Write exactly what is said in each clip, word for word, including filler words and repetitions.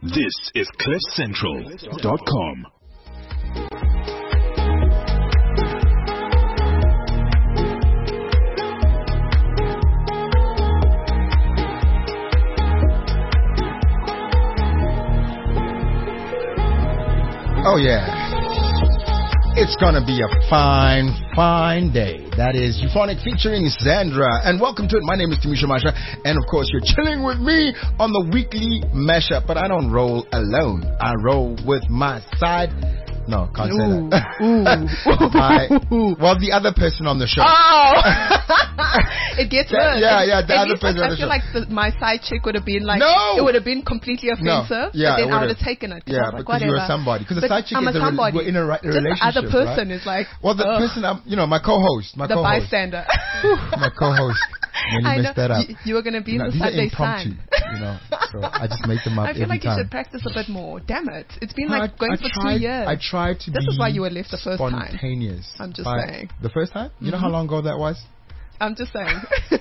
This is cliff central dot com. Oh yeah. It's gonna be a fine, fine day. That is Euphonic featuring Sandra. And welcome to it. My name is Tamisha Masha. And of course, you're chilling with me on the weekly mashup. But I don't roll alone. I roll with my side. No, can't say ooh, that. Ooh. I, well, the other person on the show. Oh! It gets worse. Yeah, yeah, the At other least, person like, on the I feel show. like the, my side chick would have been like, No! it would have been completely offensive. No. Yeah, but then it I would would've- have taken it. Yeah, like, because you were somebody. Because the But side chick I'm is a a, somebody. we're in a, re- a Just relationship. the other person right? is like, well, the ugh. person, I'm, you know, my co-host, my the co-host, bystander. my co-host. When you I messed know. that up. You, you were going to be You know, in the these are Sunday impromptu, Sun. you know, so I just make them up I feel every like you time. should practice a bit more. Damn it. It's been No, like I, going I for tried, two years. I tried to This be is why you were left the first time. spontaneous. I'm just By saying. The first time? You know Mm-hmm. how long ago that was? I'm just saying.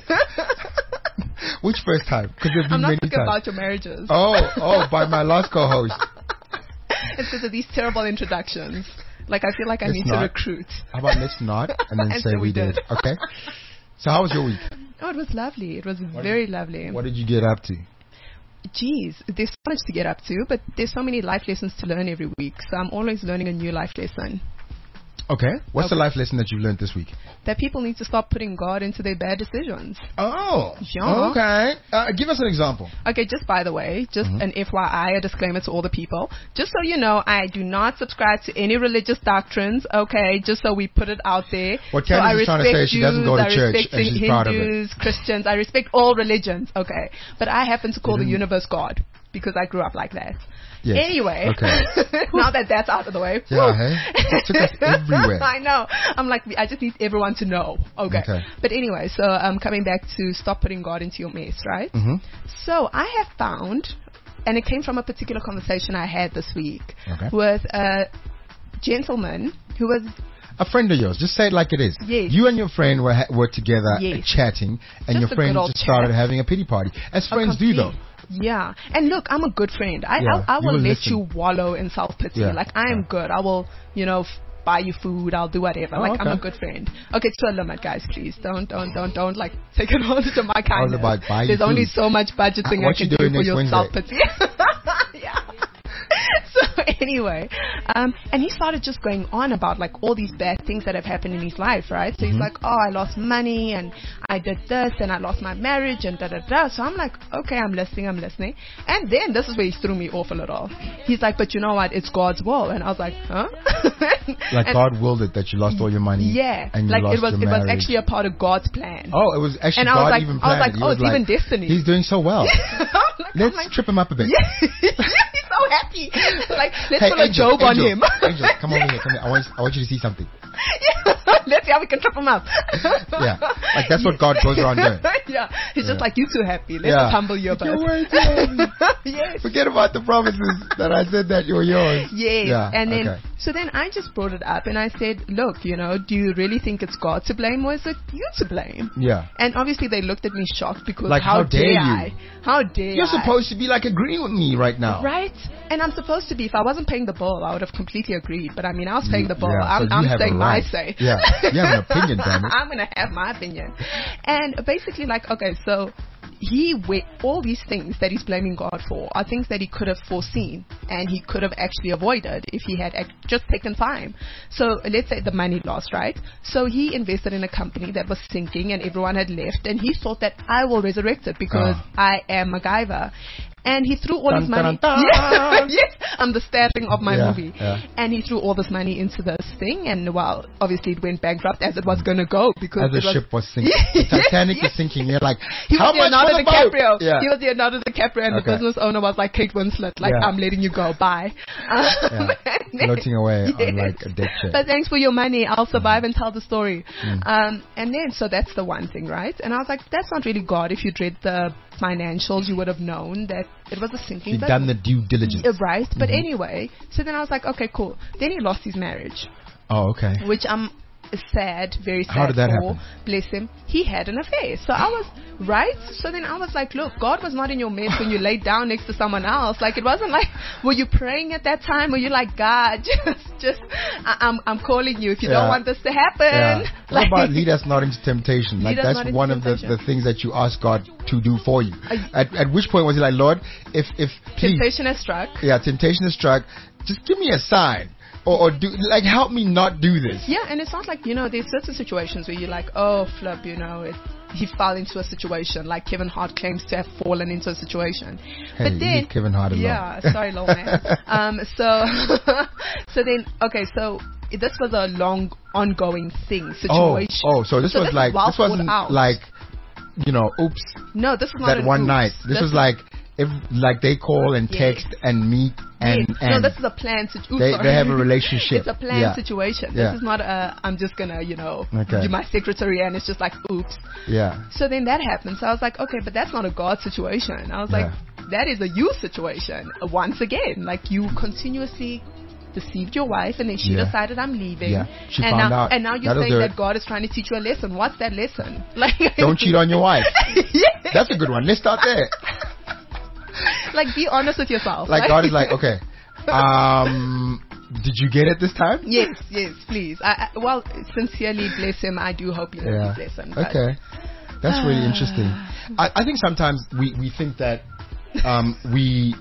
Which first time? Because there've been I'm not many talking times. about your marriages. Oh, oh, by my last co-host. It's because of these terrible introductions. Like, I feel like I Let's need not. to recruit. How about let's not and then And say so we we did. did. Okay? So how was your week? Oh, it was lovely. It was very lovely. What did you get up to? Geez, there's so much to get up to, but there's so many life lessons to learn every week. So I'm always learning a new life lesson. Okay. What's Okay. the life lesson that you've learned this week? That people need to stop putting God into their bad decisions. Oh. Yeah. Okay. Uh, give us an example. Okay, just by the way, just Mm-hmm. an F Y I, a disclaimer to all the people. Just so you know, I do not subscribe to any religious doctrines, okay? Just so we put it out there. What so Candice I is trying to say is she doesn't go to I church respect and she's Hindus, proud of it. Christians, I respect all religions, okay? But I happen to call the universe God because I grew up like that. Yes. Anyway, Okay. now that that's out of the way. Yeah, whew. hey? It took us everywhere. I know. I'm like, I just need everyone to know. Okay. Okay. But anyway, so I'm um, coming back to stop putting God into your mess, right? Mm-hmm. So I have found, and it came from a particular conversation I had this week Okay. with a gentleman who was, A friend of yours. Just say it like it is. Yes. You and your friend were ha- were together Yes. uh, chatting, and Just your a friend good old just started chat. having a pity party, as a friends do, though. complete- Yeah. And look, I'm a good friend. I, Yeah, I, I you will will let listen. you wallow in self-pity. Yeah, Like, I am yeah. good. I will, you know, f- buy you food. I'll do whatever. Oh, like, I'm okay. a good friend. Okay, to a limit, guys, please. Don't, don't, don't, don't, like, take advantage of my I was kindness. about buy you There's only food. so much budgeting Uh, what I can you do doing for next your Wednesday? self-pity. Yeah. So anyway, um, and he started just going on about like all these bad things that have happened in his life, right? So he's Mm-hmm. like, oh, I lost money and I did this and I lost my marriage and da da da. So I'm like, okay, I'm listening, I'm listening. And then this is where he threw me off a little. He's like, but you know what? It's God's will. And I was like, huh? Like And- God willed it that you lost all your money. Yeah, and you like lost it was. your It was marriage. actually a part of God's plan. Oh, it was actually And I was God like- even I was planned like, it. He oh, was it's even destiny. He's doing so well. I'm like- Let's I'm like, trip him up a bit. yeah, he's so happy. Like, let's Hey, put a Angel, Job on Angel, him. Angel, come over here. Come here. I want, I want you to see something. Yeah. Let's see how we can trip him up. Yeah, like that's what God goes around doing. Yeah, he's Yeah. just like, you too happy. Let's Yeah. just humble you a bit. You're way too happy. Yes. Forget about the promises that I said that you were yours. Yes. Yeah, And then, okay. so then I just brought it up and I said, look, you know, do you really think it's God to blame or is it you to blame? Yeah. And obviously they looked at me shocked because Like, how, how dare you? I? How dare You're I? supposed to be like agreeing with me right now. Right? And I'm supposed to be. If I wasn't paying the bill, I would have completely agreed. But I mean, I was paying the bill. Yeah, I'm, so you I'm have a saying right. my say. Yeah, you have an opinion, damn it. I'm going to have my opinion. And basically, like, okay, so he, wa- all these things that he's blaming God for are things that he could have foreseen and he could have actually avoided if he had ac- just taken time. So let's say the money loss, right? So he invested in a company that was sinking and everyone had left and he thought that I will resurrect it because Ah. I am MacGyver. And he threw all Dun, his money. dun, dun, dun. Yes, I'm the starting of my Yeah, movie. yeah. And he threw all this money into this thing, and well, obviously it went bankrupt as it was going to go because As the it was, ship was sinking. The Titanic is sinking. You're like, he how was much Leonardo for the boat? DiCaprio. Yeah. He was Leonardo DiCaprio, and Okay. the business owner was like Kate Winslet. Like, Yeah. I'm letting you go. Bye. Um, Yeah. and then- Floating away on Yes. like a deck chair. But thanks for your money. I'll survive and tell the story. Mm. Um, and then, so that's the one thing, right? And I was like, that's not really God. If you'd read the financials, you would have known that it was a sinking You've business. done the due diligence. Uh, Right. But Mhm. anyway, so then I was like, okay, cool. Then he lost his marriage, Oh, okay. which I'm sad, very sad. How did that for, happen? Bless him. He had an affair. So I was, right? So then I was like, look, God was not in your midst when you laid down next to someone else. Like, it wasn't like, were you praying at that time? Were you like, God, just, just, I, I'm, I'm calling you if you Yeah. don't want this to happen. Yeah. Like, What about lead us not into temptation? Like Lead us that's not into one of the, temptation. the things that you ask God to do for you. Are you- At, at which point was he like, Lord, if if please, temptation has struck. yeah, temptation is struck, just give me a sign, or, or do like help me not do this. Yeah, and it's not like, you know, there's certain situations where you're like, oh, flip, you know, it, he fell into a situation, like Kevin Hart claims to have fallen into a situation. Hey, but then, leave Kevin Hart alone. yeah, sorry, little man. um, so, so then, okay, so this was a long, ongoing thing, Oh, situation. oh, so this So was this like was well this wasn't thought out. like, you know, oops, No, this was not that an one oops. night. This, was like if like they call and Yes. text and meet and Yes. and no, this is a planned situation. they they have a relationship. It's a planned Yeah. situation. Yeah. This is not a, I'm just gonna, you know, Okay. be my secretary and it's just like, oops. Yeah. So then that happened. So I was like, okay, but that's not a God situation. I was like, that is a you situation. Uh, Once again, like you continuously deceived your wife and then she Yeah. decided I'm leaving. Yeah. She and found now, out. And now you're That'll saying do that it. God is trying to teach you a lesson. What's that lesson? Like, Don't cheat on your wife. yeah. That's a good one. Let's start there. Like, be honest with yourself. Like God is like, okay, um, did you get it this time? Yes, yes, please. I, I, well, sincerely, bless him. I do hope he learns his lesson. but- Okay. That's really interesting. I, I think sometimes we, we think that um, we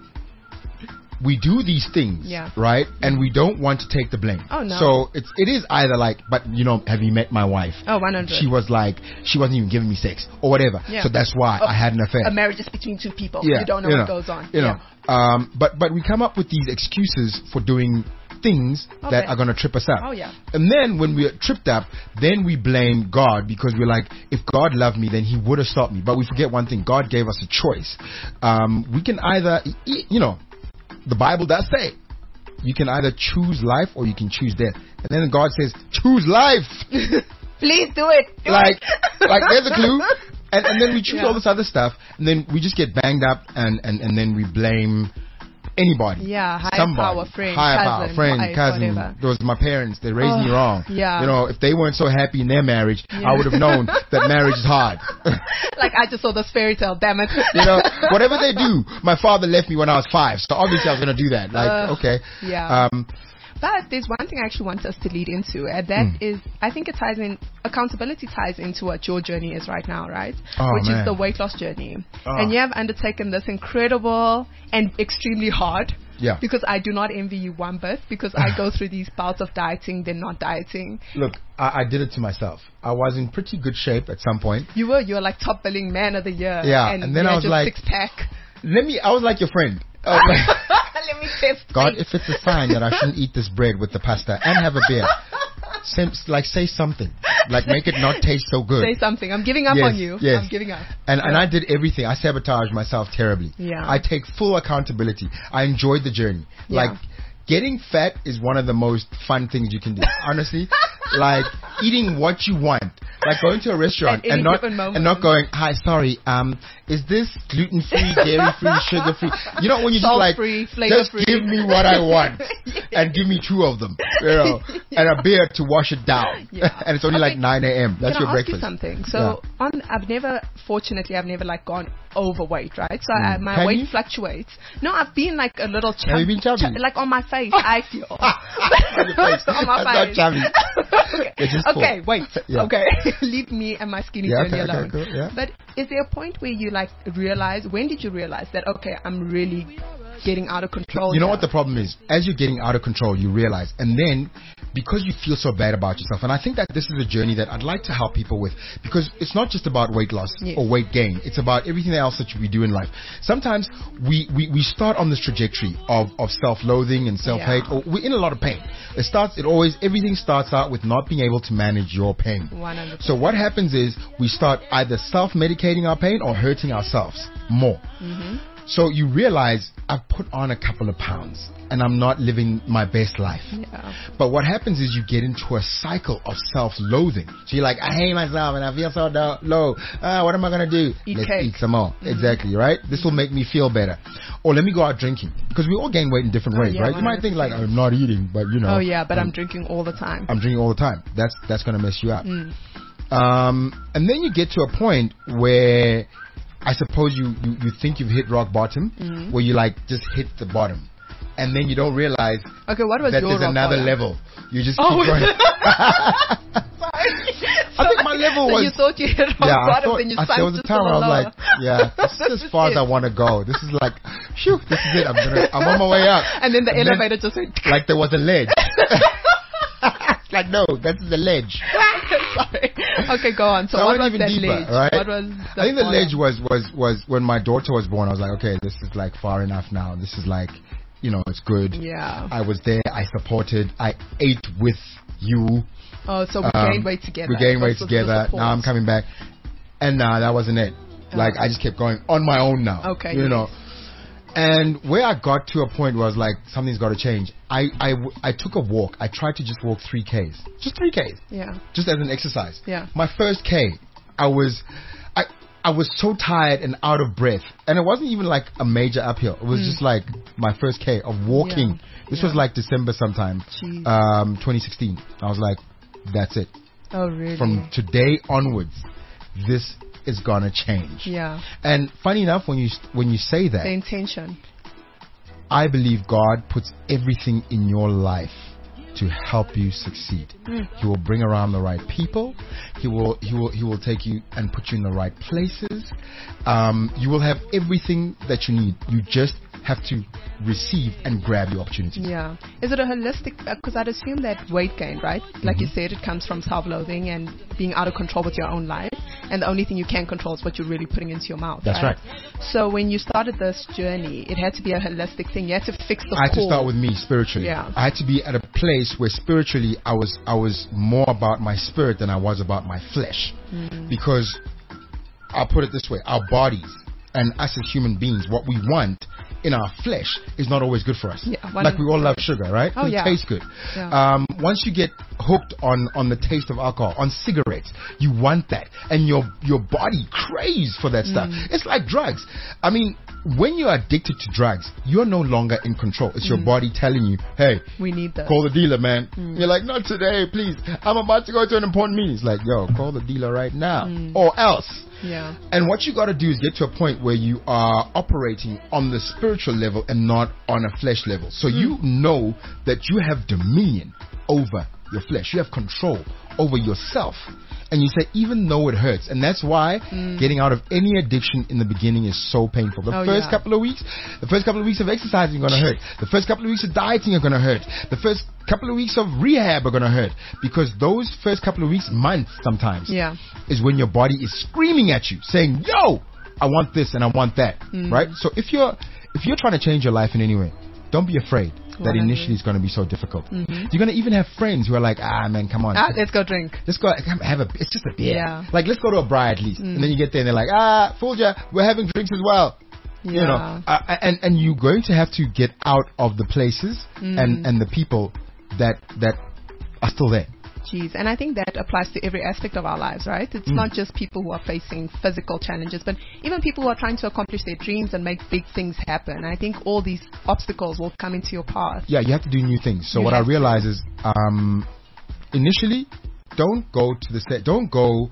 we do these things, Yeah. right? And we don't want to take the blame. Oh, no. So it's it is either like, but you know, have you met my wife? Oh, one hundred. She was like, she wasn't even giving me sex or whatever. Yeah. So that's why Oh, I had an affair. A marriage is between two people. Yeah, You don't know you what know, goes on. You know, Yeah. um, but but we come up with these excuses for doing things that Okay. are going to trip us up. Oh, yeah. And then when we're tripped up, then we blame God because we're like, if God loved me, then He would have stopped me. But we forget one thing: God gave us a choice. Um, we can either, you know, the Bible does say, you can either choose life or you can choose death. And then God says, choose life. Please do it. Do like, it. like there's a clue. And, and then we choose Yeah. all this other stuff, and then we just get banged up, and, and, and then we blame anybody. Yeah, higher Somebody. power, friend, higher cousin, power, friend, wife, cousin. whatever. Those my parents. They raised me Oh, wrong. yeah. You know, if they weren't so happy in their marriage, Yeah. I would have known that marriage is hard. Like, I just saw this fairy tale, damn it. You know, whatever they do. My father left me when I was five, so obviously I was going to do that. Like, Uh, okay. yeah. Um, But there's one thing I actually want us to lead into, and that Mm. is, I think it ties in, accountability ties into what your journey is right now, right? Oh, Which man. is the weight loss journey. Oh. And you have undertaken this incredible and extremely hard. Yeah. Because I do not envy you one bit, because I go through these bouts of dieting, then not dieting. Look, I, I did it to myself. I was in pretty good shape at some point. You were, you were like top billing man of the year. Yeah, And, and then you I had was your like- six pack. Let me, I was like your friend. I was like, Let me test. God, fate. if it's a sign that I shouldn't eat this bread with the pasta and have a beer, sem- like say something, like make it not taste so good. Say something. I'm giving up Yes, on you. yes. I'm giving up. And and I did everything. I sabotaged myself terribly. Yeah. I take full accountability. I enjoyed the journey. Yeah. Like getting fat is one of the most fun things you can do. Honestly, like eating what you want. Like going to a restaurant At and any not given moment. and not going, hi, sorry, um, is this gluten free, dairy free, sugar free? You know when you just like, Salt-free, flavor just free. give me what I want and give me two of them, you know, and a beer to wash it down. Yeah. And it's only Okay. like nine a.m. That's Can your I ask breakfast. you something? So Yeah. on, I've never, fortunately, I've never like gone overweight, right? So I, my Have weight you? fluctuates. No, I've been like a little chubby. Have you been chubby? like on my face, I feel. On your face. on my That's not face. chubby. okay, It's just okay full. wait. Yeah. Okay, leave me and my skinny Yeah, journey okay, okay, alone. cool, yeah. But is there a point where you like realize? When did you realize that? Okay, I'm really getting out of control. You know here. what the problem is? As you're getting out of control, you realize, and then because you feel so bad about yourself, and I think that this is a journey that I'd like to help people with, because it's not just about weight loss Yes. or weight gain. It's about everything else that we do in life. Sometimes we, we, we start on this trajectory of, of self-loathing and self-hate, Yeah. or we're in a lot of pain. It starts, it always, everything starts out with not being able to manage your pain. one hundred percent. So what happens is we start either self-medicating our pain or hurting ourselves more. So you realize I've put on a couple of pounds and I'm not living my best life. Yeah. But what happens is you get into a cycle of self-loathing. So you're like, I hate myself and I feel so do- low. Uh, what am I going to do? Eat Let's cake. eat some more. Mm-hmm. Exactly, right? This will make me feel better. Or let me go out drinking. Because we all gain weight in different Oh, ways, yeah, right? You might think like, I'm not eating, but you know. Oh yeah, but um, I'm drinking all the time. I'm drinking all the time. That's that's going to mess you up. Mm. Um, and then you get to a point where I suppose you, you, you think you've hit rock bottom, Mm-hmm. where you like just hit the bottom. And then you don't realize Okay, what was that your there's rock another bottom? level. You just Oh. keep going. I think my level so was... you thought you hit rock yeah, I bottom, thought, then you I, sunk there was a just time a where I was little like, yeah, this is as far as I want to go. This is like, phew, this is it. I'm gonna, I'm on my way up. And then the And then- elevator just went. Like there was a ledge. Like, no, that's the ledge. Sorry. Okay, go on. So, So I what went was even that deeper, ledge? right? What was the I think the bottom? ledge was, was, was when my daughter was born. I was like, okay, this is like far enough now. This is like, you know, it's good. Yeah. I was there. I supported. I ate with you. Oh, so we Um, gained weight together. We gained weight This was the together. support. Now I'm coming back. And nah, that wasn't it. Like, I just kept going on my own now. Okay, You yes. know. And where I got to a point was like, something's got to change. I, I, w- I took a walk. I tried to just walk three Ks. Just three Ks. Yeah. Just as an exercise. Yeah. My first K, I was, I, I was so tired and out of breath. And it wasn't even like a major uphill. It was just like my first K of walking. Yeah. This Yeah. was like December sometime, Jeez. um, twenty sixteen. I was like, that's it. Oh, really? From today onwards, this is gonna change. Yeah. And funny enough, when you when you say The that, intention. I believe God puts everything in your life to help you succeed. Mm. He will bring around the right people. He will he will he will take you and put you in the right places. Um, you will have everything that you need. You just have to receive and grab your opportunities. Yeah. Is it a holistic, because I'd assume that weight gain, right? Like you said, it comes from self-loathing and being out of control with your own life. And the only thing you can control is what you're really putting into your mouth. That's right. So when you started this journey, it had to be a holistic thing. You had to fix the I had to core. start with me spiritually. Yeah. I had to be at a place where spiritually I was I was more about my spirit than I was about my flesh. Mm. Because I'll put it this way, our bodies and us as human beings, what we want in our flesh is not always good for us. Yeah, one like we all love sugar, right? Oh, it yeah. tastes good. Yeah. Um, once you get hooked on, on the taste of alcohol, on cigarettes, you want that. And your, your body craves for that stuff. Mm. It's like drugs. I mean, when you're addicted to drugs, you're no longer in control. It's your body telling you, hey, We need this. call the dealer, man. Mm. You're like, not today, please. I'm about to go to an important meeting. It's like, yo, call the dealer right now. Mm. Or else. Yeah. And what you got to do is get to a point where you are operating on the spiritual level and not on a flesh level. So you know that you have dominion over your flesh. You have control over yourself. And you say, even though it hurts. And that's why getting out of any addiction in the beginning is so painful. The Oh, first yeah. couple of weeks, the first couple of weeks of exercising are going to hurt. The first couple of weeks of dieting are going to hurt. The first couple of weeks of rehab are going to hurt. Because those first couple of weeks, months sometimes, Yeah. is when your body is screaming at you, saying, yo, I want this and I want that. Mm. Right? So if you're, if you're trying to change your life in any way, don't be afraid that What I initially mean. it's going to be so difficult. Mhm. You're going to even have friends who are like, ah, man, come on. Ah, let's go drink. Let's go come have a, it's just a beer. Yeah. Like, let's go to a bar at least. Mm. And then you get there and they're like, ah, fooled ya, we're having drinks as well. Yeah. You know, uh, and, and you're going to have to get out of the places Mm. and, and the people that, that are still there. Jeez. And I think that applies to every aspect of our lives, right? It's Mm. not just people who are facing physical challenges, but even people who are trying to accomplish their dreams and make big things happen. I think all these obstacles will come into your path. Yeah, you have to do new things. So You what I have to. realize is, um, initially, don't go to the, sa- don't go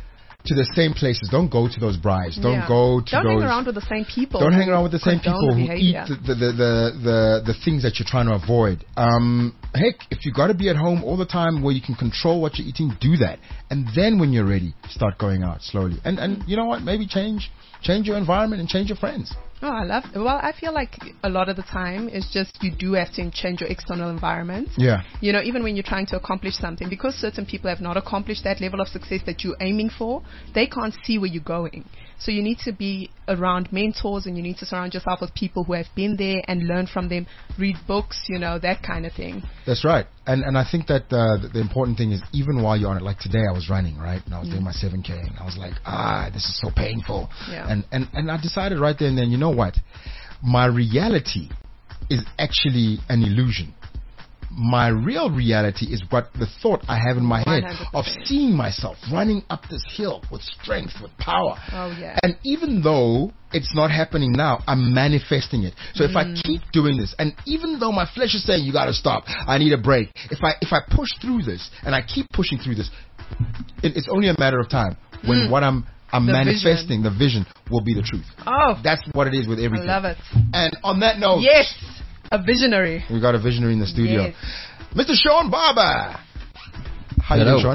to the same places. Don't go to those brides. Don't Yeah. go to Don't those. hang around with the same people. Don't who hang around with the same condone people who behavior. eat the the, the, the, the the things that you're trying to avoid. Um, heck, if you got to be at home all the time where you can control what you're eating, do that. And then when you're ready, start going out slowly. And and you know what? Maybe change change your environment and change your friends. Oh, I love. Well, I feel like a lot of the time it's just you do have to change your external environment. Yeah. You know, even when you're trying to accomplish something, because certain people have not accomplished that level of success that you're aiming for, they can't see where you're going. So you need to be around mentors, and you need to surround yourself with people who have been there and learn from them, read books, you know, that kind of thing. That's right. And and I think that uh, the, the important thing is, even while you're on it, like today I was running, right? And I was mm. doing my seven K, and I was like, ah, this is so painful. Yeah. And, and, and I decided right there and then, you know what? My reality is actually an illusion. My real reality is what the thought I have in my head one hundred percent. of seeing myself running up this hill with strength, with power. Oh, yeah. And even though it's not happening now, I'm manifesting it. So mm. if I keep doing this, and even though my flesh is saying, you got to stop, I need a break. If I if I push through this and I keep pushing through this, it, it's only a matter of time when mm. what I'm I'm the manifesting, vision. the vision will be the truth. Oh, that's what it is with everything. I love it. And on that note, yes. A visionary. We got a visionary in the studio. Yes. Mister Sean Barber. How you doing, Sean?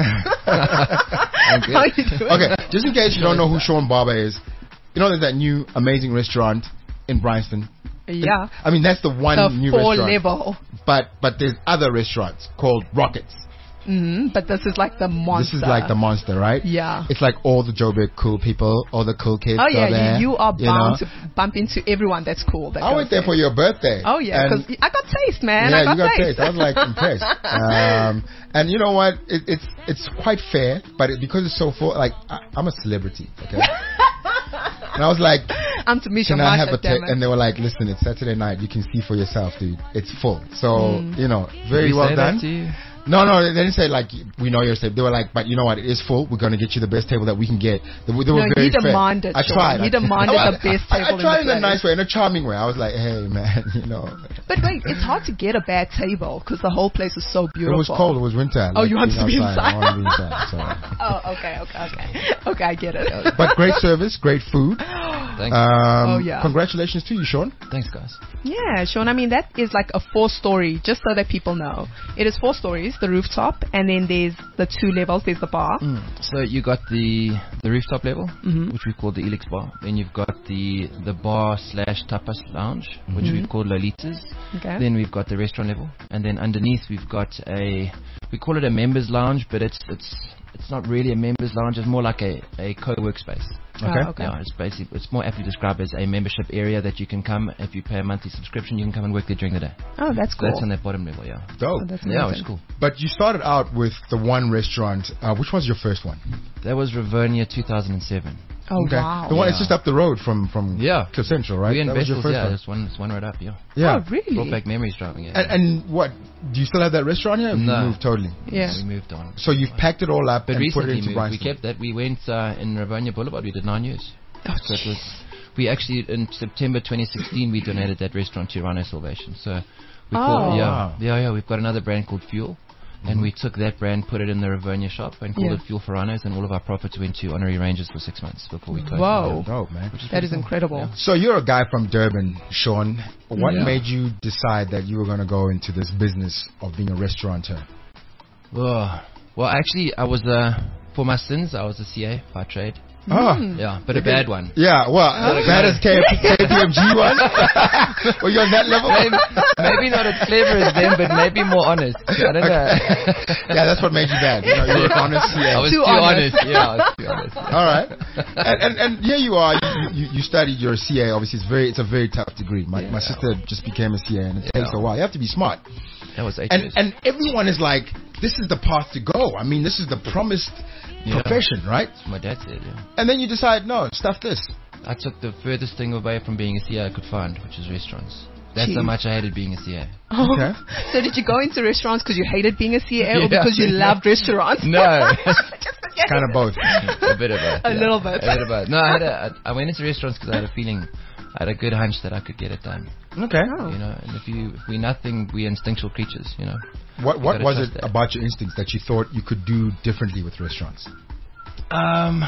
How you doing? Okay, just in case you don't know who Sean Barber is, you know there's that new amazing restaurant in Bryanston. Yeah. I mean, that's the one the new four restaurant. level. But but there's other restaurants called Rockets. Mm-hmm, but this is like the monster. This is like the monster, right? Yeah. It's like all the Joburg cool people, all the cool kids. Oh yeah, are there, you, you are you bound know? to bump into everyone that's cool. That I went there, there for your birthday. Oh yeah, because I got taste, man. Yeah, I got you got taste. taste. I was like impressed. Um, and you know what? It, it's it's quite fair, but it, because it's so full, like I, I'm a celebrity, okay? And I was like, I'm Tamisha can I have a Marsha, ta-? And they were like, listen, it's Saturday night. You can see for yourself, dude. It's full. So mm. you know, very Did we well say done. That to you? No, no, they didn't say like we know your table. They were like, but you know what? It is full. We're going to get you the best table that we can get. They, were- they were No, very he demanded, fair. I tried. Sean. He I- demanded I- the best I, I table in tried the in a place. nice way, in a charming way. I was like, hey man, you know. But wait, it's hard to get a bad table because the whole place is so beautiful. It was cold. It was winter. Oh, like, you wanted to be outside. inside. I wanted to be inside. So. Oh, okay, okay, okay. Okay, I get it. But great service, great food. Thanks. Um, Oh, yeah. Congratulations to you, Sean. Thanks, guys. Yeah, Sean, I mean, that is like a four-story, just so that people know. It is four stories, the rooftop, and then there's the two levels. There's the bar. Mm. So you got the the rooftop level, Mm-hmm. which we call the Elix Bar. Then you've got the the bar slash tapas lounge, which Mhm. we've called Lolitas. Okay. Then we've got the restaurant level, and then underneath we've got a we call it a members lounge, but it's it's it's not really a members lounge. It's more like a a co-workspace. Okay. Oh, okay. Yeah, it's basically it's more aptly described as a membership area that you can come if you pay a monthly subscription. You can come and work there during the day. Oh, that's So cool. that's on that bottom level, yeah. Dope. Oh, that's Yeah, amazing. it's cool. But you started out with the one restaurant. Uh, which was your first one? That was Rivernia two thousand seven. Oh, Okay. wow. The one that's Yeah. just up the road from from Yeah. Cliff Central, right? We in that was your Vestals, first yeah, one. it's one, it's one right up, yeah. Yeah. Oh, really? Brought back memories driving it. And, and what? Do you still have that restaurant here? Or No. You moved totally. Yeah. We moved on. So you've packed it all up But and put it recently into moved. We Bryanston. kept that. We went uh, in Rivernia Boulevard. We did nine years. Oh, So it was. We actually in September twenty sixteen we donated that restaurant to Rhino Salvation. So we Oh. called, yeah, Wow. yeah, yeah. We've got another brand called Fuel. And we took that brand, put it in the Rivernia shop, and called Yeah. it Fuel for Rhinos, and all of our profits went to honorary rangers for six months before we closed. Whoa. Dope, man. That is incredible. So you're a guy from Durban, Sean. What Yeah. made you decide that you were going to go into this business of being a restaurateur? Oh, well, actually, I was uh, for my sins, I was a C A by trade. Oh. Yeah, but a bad one. Yeah, well, Oh. that is K P M G one. Were you on that level? Maybe, maybe not as clever as them, but maybe more honest. I don't know. Yeah, that's what made you bad. You know, you were honest. I Yeah. was Too too, honest. honest. Yeah, I was too honest. All right, and, and and here you are. You, you you studied your C A. Obviously, it's very it's a very tough degree. My my sister just became a C A, and it takes Yeah. a while. You have to be smart. That was eight And years. and everyone is like, this is the path to go. I mean, this is the promised Yeah. profession, right? My dad said, yeah. And then you decide, no, stuff this. I took the furthest thing away from being a C A I could find, which is restaurants. That's how Jeez. much I hated being a C A. Oh. Okay. So did you go into restaurants because you hated being a C A or Yeah. because you loved restaurants? No. Kind of both. a bit of both. A yeah. little bit. A bit of both. No, I, had a, I I went into restaurants because I had a feeling, I had a good hunch that I could get it done. Okay. Oh. You know, and if you, if we nothing, we instinctual creatures. You know. What You what gotta was trust it that. about your instincts that you thought you could do differently with restaurants? Um,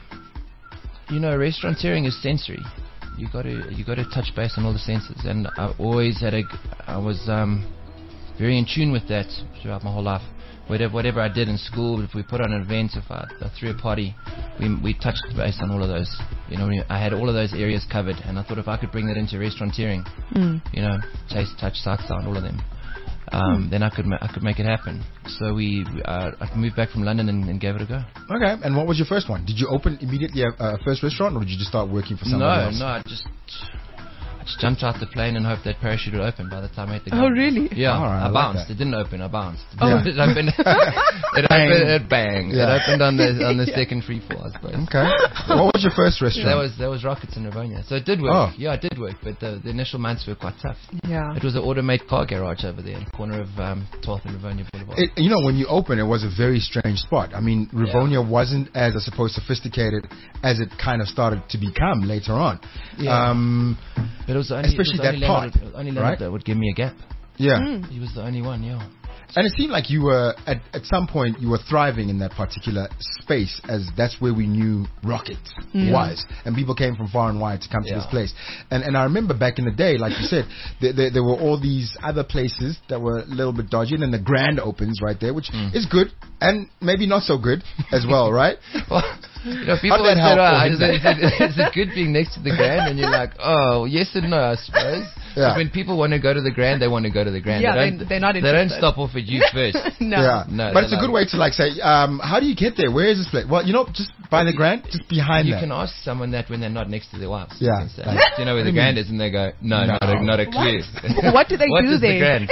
you know, restauranteering is sensory. You got to you got to touch base on all the senses, and I always had a g- I was um very in tune with that throughout my whole life. Whatever whatever I did in school, if we put on an event, if I, I threw a party, we we touched base on all of those. You know, I had all of those areas covered, and I thought if I could bring that into restauranteering, Mm. you know, taste, touch, sight, sound, all of them. um, then I could ma- I could make it happen. So we uh, I moved back from London and, and gave it a go. Okay. And what was your first one? Did you open immediately a, a first restaurant, or did you just start working for somebody No, else? no, I just I just jumped out the plane and hoped that parachute would open by the time I hit the Oh, ground. really? Yeah, All right, I I like bounced. that. It didn't open. I bounced. Oh. Yeah. it opened. it opened. It bang. Yeah. It opened on the on the second free fall, I suppose. Okay. What was your first restaurant? That was that was Rockets in Rivonia. So it did work. Oh. Yeah, it did work. But the, the initial months were quite tough. Yeah. It was an automate car garage over there, corner of um, twelfth and Rivonia Boulevard. It, you know, when you open, it was a very strange spot. I mean, Rivonia wasn't as, I suppose, sophisticated as it kind of started to become later on. Yeah. Um, But it was only, especially it was that only part, landlord, only landlord right? that would give me a gap. yeah. He was the only one. Yeah. And it seemed like you were, at, at some point, you were thriving in that particular space, as that's where we knew Rocket was. And people came from far and wide to come to Yeah. this place. And and I remember back in the day, like you said, there, there, there were all these other places that were a little bit dodgy, and then the Grand opens right there, which is good, and maybe not so good as well, right? Well, you know, people How did that would say, help? "Oh, Or is, did it, is, it, is it good being next to the Grand?" And you're like, "Oh, yes and no, I suppose." Yeah. But when people want to go to the Grand, they want to go to the Grand. Yeah, they they- don't, they're not They don't interested. stop off at you first. No. Yeah, No, but it's a they're good like- way to like say, um, how do you get there? Where is this place? Well, you know, just by the Grand, just behind You that. can ask someone that when they're not next to their wives. Yeah. You can say, Like, "Do you know where the what do you Grand mean?" is?" And they go, "No, No. not a, not a clue." What do they What do is the there? Grand?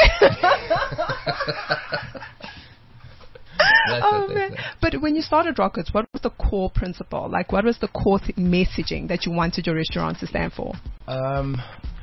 That's Oh, what they man. say. But when you started Rockets, what was the core principle? Like, what was the core th- messaging that you wanted your restaurant to stand for? Um,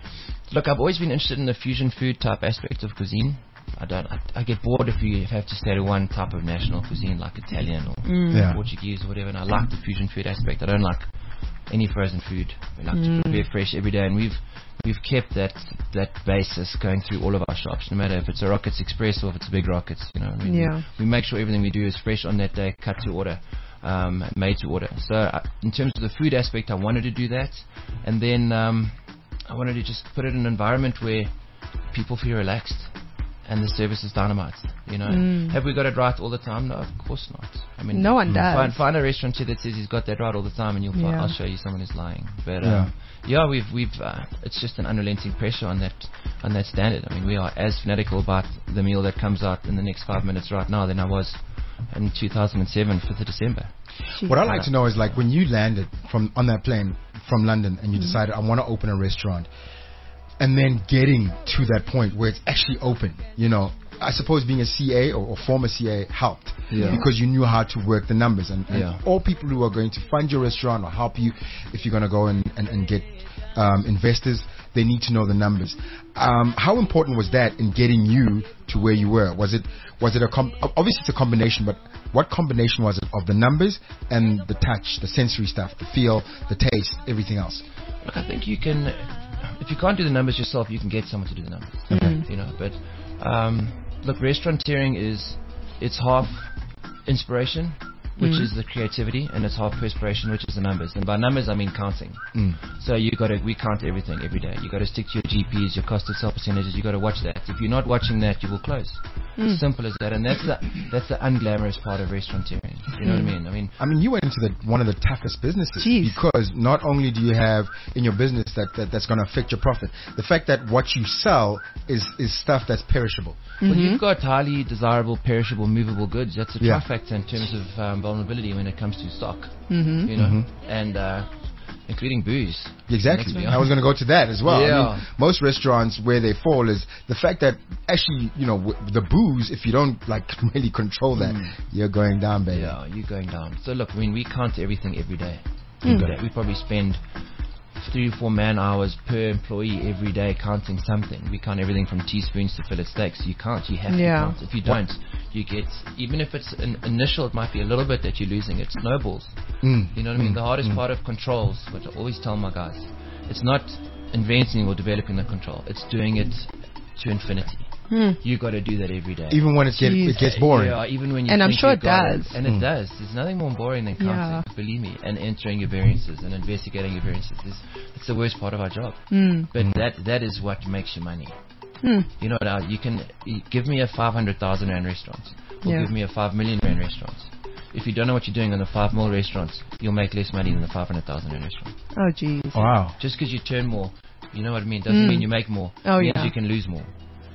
look, I've always been interested in the fusion food type aspect of cuisine. I don't. I, I get bored if you have to stay to one type of national cuisine, like Italian or Yeah. Portuguese or whatever. And I like the fusion food aspect. I don't like any frozen food. We like to prepare fresh every day, and we've we've kept that that basis going through all of our shops, no matter if it's a Rockets Express or if it's a Big Rockets. You know, I mean, Yeah. we, we make sure everything we do is fresh on that day, cut to order, um, made to order. So uh, in terms of the food aspect, I wanted to do that, and then um, I wanted to just put it in an environment where people feel relaxed and the service is dynamite. You know, have we got it right all the time? No, of course not. I mean, No one does. Find, find a restaurateur that says he's got that right all the time, and you'll find, Yeah. I'll show you someone who's lying. But Yeah. um, yeah, we've we've uh, it's just an unrelenting pressure on that on that standard. I mean, we are as fanatical about the meal that comes out in the next five minutes right now than I was in two thousand seven, fifth of December. What I'd like to know is, like, when you landed from on that plane from London and you decided, I want to open a restaurant, and then getting to that point where it's actually open, you know, I suppose being a C A or, or former C A helped, Yeah. because you knew how to work the numbers, and, and Yeah. all people who are going to fund your restaurant or help you if you're going to go and, and, and get um, investors, they need to know the numbers. Um, how important was that in getting you to where you were? Was it was it a com- obviously it's a combination, but what combination was it of the numbers and the touch, the sensory stuff, the feel, the taste, everything else? Look, I think you can, if you can't do the numbers yourself, you can get someone to do the numbers. You know, but um, look, restaurateuring is it's half inspiration, which is the creativity, and it's half perspiration, which is the numbers. And by numbers, I mean counting. So you got to we count everything every day. You got to stick to your G Ps, your cost of sale percentages. You got to watch that. If you're not watching that, you will close. As simple as that. And that's the that's the unglamorous part of restaurateuring. You know what I mean? I mean, I mean, you went into the, one of the toughest businesses, Jeez. because not only do you have in your business that, that that's going to affect your profit, the fact that what you sell is, is stuff that's perishable. When you've got highly desirable, perishable, movable goods, that's a Yeah. trifecta in terms of um, vulnerability when it comes to stock. Mm-hmm. You know, and uh, including booze. Exactly. Let's be I was going to go to that as well. I Yeah. mean, most restaurants, where they fall is the fact that actually, you know, w- the booze, if you don't like really control that, you're going down, baby. Yeah, you're going down. So look, I mean, we count everything every day. Every day. We probably spend three or four man hours per employee every day counting something. We count everything from teaspoons to fillet steaks. You can't. You have Yeah. to count. If you don't, you get, even if it's an initial, it might be a little bit that you're losing. It snowballs. Mm. You know what I mean? The hardest part of controls, which I always tell my guys, it's not inventing or developing the control. It's doing it to infinity. You got to do that every day. Even when it, get, Jeez. it gets boring. Yeah, even when you And I'm think sure you've it got does. And it does. There's nothing more boring than counting, Yeah. believe me, and entering your variances and investigating your variances. It's, it's the worst part of our job. Mm. But that that is what makes you money. Mm. You know, now you can you give me a five hundred thousand rand restaurant, or Yeah. give me a five million rand restaurant. If you don't know what you're doing on the five mil restaurants, you'll make less money than the five hundred thousand rand restaurant. Oh, jeez. Wow. Just because you turn more, you know what I mean, doesn't Mm. mean you make more. Oh, it means yeah. you can lose more.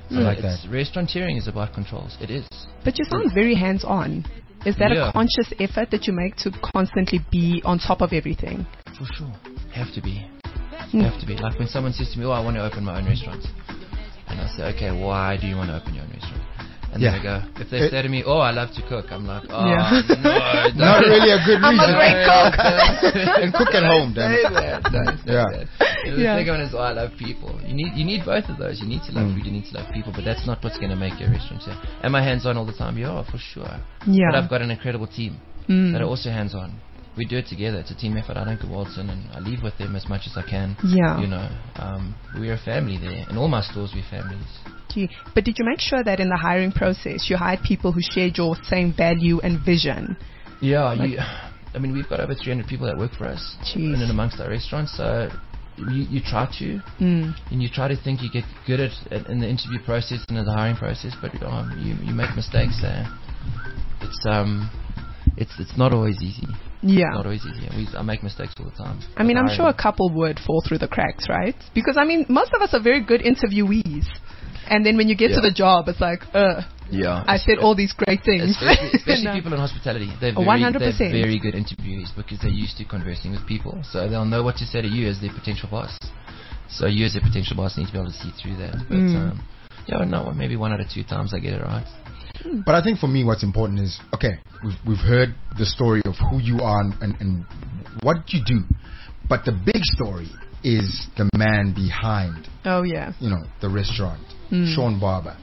I like it's, that. Restauranteering is about controls. It is. But you sound very hands-on. Is that Yeah. a conscious effort that you make to constantly be on top of everything? For sure. Have to be. Mm. Have to be. Like when someone says to me, oh, I want to open my own restaurant. And I say, okay, why do you want to open your own restaurant? And Yeah. then I go, if they It- say to me, oh, I love to cook, I'm like, oh, Yeah. no. Not don't- really a good reason. I'm a great cook. And cook at home, damn Say it. that, don't say Yeah. that. You know, the Yeah. second one is, oh, I love people. You need you need both of those. You need to love Mm. food, you need to love people, but that's not what's going to make your restaurant. So, am I hands-on all the time? Yeah, for sure. Yeah. But I've got an incredible team Mm. that are also hands-on. We do it together. It's a team effort. I don't go waltz in, and I leave with them as much as I can. Yeah. You know, um, we're a family there. In all my stores, we're families. Gee. But did you make sure that in the hiring process you hired people who shared your same value and vision? Yeah, Like- you, I mean, we've got over three hundred people that work for us Jeez. in and amongst our restaurants. So you, you try to, Mm. and you try to think you get good at, at in the interview process and in the hiring process, but um, you you make mistakes there. It's um, it's it's not always easy. Yeah. Not always easy. We, I make mistakes all the time. I mean, With I'm hiring. sure a couple would fall through the cracks, right? Because, I mean, most of us are very good interviewees. And then when you get to Yeah. the job, it's like, uh, Yeah, I said all these great things. Especially, especially No. people in hospitality. They're Oh, very, one hundred percent. they're very good interviewees because they're used to conversing with people. So they'll know what to say to you as their potential boss. So you as a potential boss need to be able to see through that. But Mm. um, yeah, no, maybe one out of two times I get it right. But I think for me, what's important is, okay, we've, we've heard the story of who you are and, and, and what you do. But the big story is the man behind, Oh, yeah. you know, the restaurant, Mm. Sean Barber.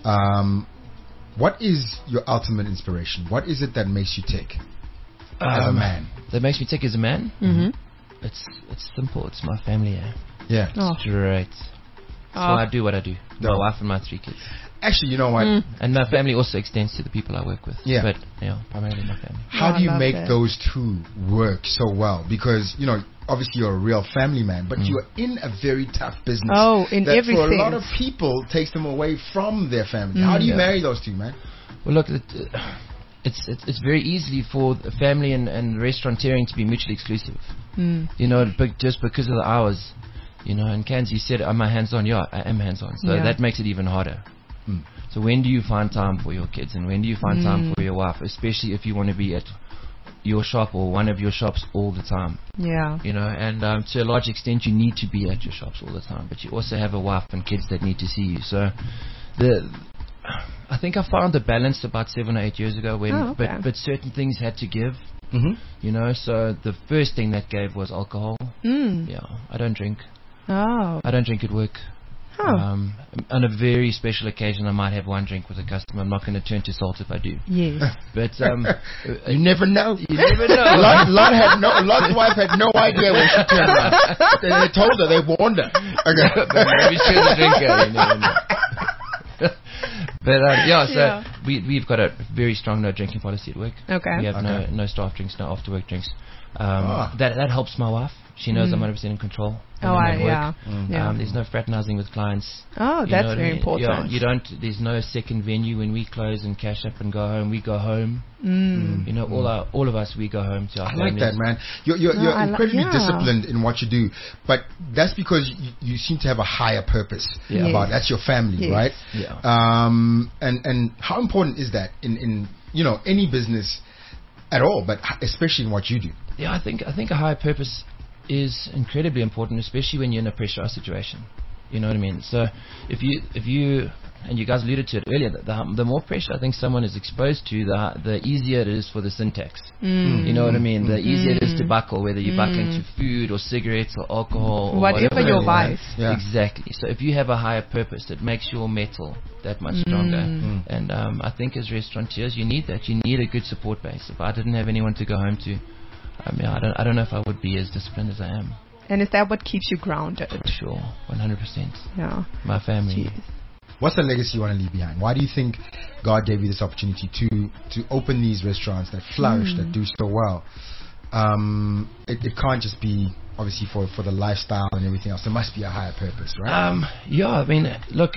Um, what is your ultimate inspiration? What is it that makes you tick as a Um, man? That makes me tick as a man. Mm-hmm. It's it's simple. It's my family. Yeah. Yeah. Oh. Straight. That's Oh. why I do what I do. My No. wife and my three kids. Actually, you know what? Mm. And my family also extends to the people I work with. Yeah. But, yeah, primarily my family. How Oh, I do you love make that. those two work so well? Because, you know, obviously you're a real family man, but Mm. you're in a very tough business. Oh, in that every for a lot sense. of people takes them away from their family. Mm. How do you Yeah. marry those two, man? Well, look, it, uh, it's, it's it's very easy for the family and, and restauranteering to be mutually exclusive. Mm. You know, but just because of the hours. You know, and Kenzie, you said, am I hands-on? Yeah, I am hands-on. So Yeah. that makes it even harder. Mm. So when do you find time for your kids, and when do you find time Mm. for your wife, especially if you want to be at your shop or one of your shops all the time? Yeah. You know, and um, to a large extent, you need to be at your shops all the time, but you also have a wife and kids that need to see you. So, the I think I found the balance about seven or eight years ago when, Oh, okay. but but certain things had to give. Mm-hmm. You know, so the first thing that gave was alcohol. Mm. Yeah, I don't drink. Oh. I don't drink at work. Oh. Um, on a very special occasion, I might have one drink with a customer. I'm not going to turn to salt if I do. Yes. But um, You never know. you never know. Lot, Lot had no, Lot's wife had no idea when she turned around. They, they told her, they warned her. Okay. But maybe she's a drinker. You never know. But um, yeah, so Yeah. we we've got a very strong no drinking policy at work. Okay. We have Okay. no no staff drinks, no after work drinks. Um, Ah. That that helps my wife. She knows Mm. I'm one hundred percent in control. when Oh, I'm I, at work. yeah. Mm. yeah. Um, there's no fraternizing with clients. oh, You that's know what I very mean? important. Yeah, you don't. There's no second venue when we close and cash up and go home. We go home. Mm. You know, all our all of us we go home to our I like families. that, man. You're, you're, No, you're I li- incredibly yeah. disciplined in what you do, but that's because you, you seem to have a higher purpose Yeah. about Yes. that's your family, Yes. right? Yeah. Um, and and how important is that in in you know any business at all, but especially in what you do? Yeah, I think I think a higher purpose is incredibly important, especially when you're in a pressurized situation. You know what I mean? So if you if you and you guys alluded to it earlier, that the, the more pressure I think someone is exposed to, the the easier it is for the syntax. Mm. You know what I mean? The easier it is to Mm. buckle, whether you're buckling Mm. to food or cigarettes or alcohol or Whatever whatever your it is. vice. Yeah. Exactly. So if you have a higher purpose, it makes your metal that much stronger. Mm. And um, I think as restaurateurs, you need that. You need a good support base. If I didn't have anyone to go home to, I mean, I don't, I don't know if I would be as disciplined as I am. And is that what keeps you grounded? For sure, one hundred percent. Yeah. My family. Jeez. What's the legacy you want to leave behind? Why do you think God gave you this opportunity to to open these restaurants that flourish, Mm. that do so well? Um, it, it can't just be obviously for, for the lifestyle and everything else. There must be a higher purpose, right? Um, yeah, I mean, look,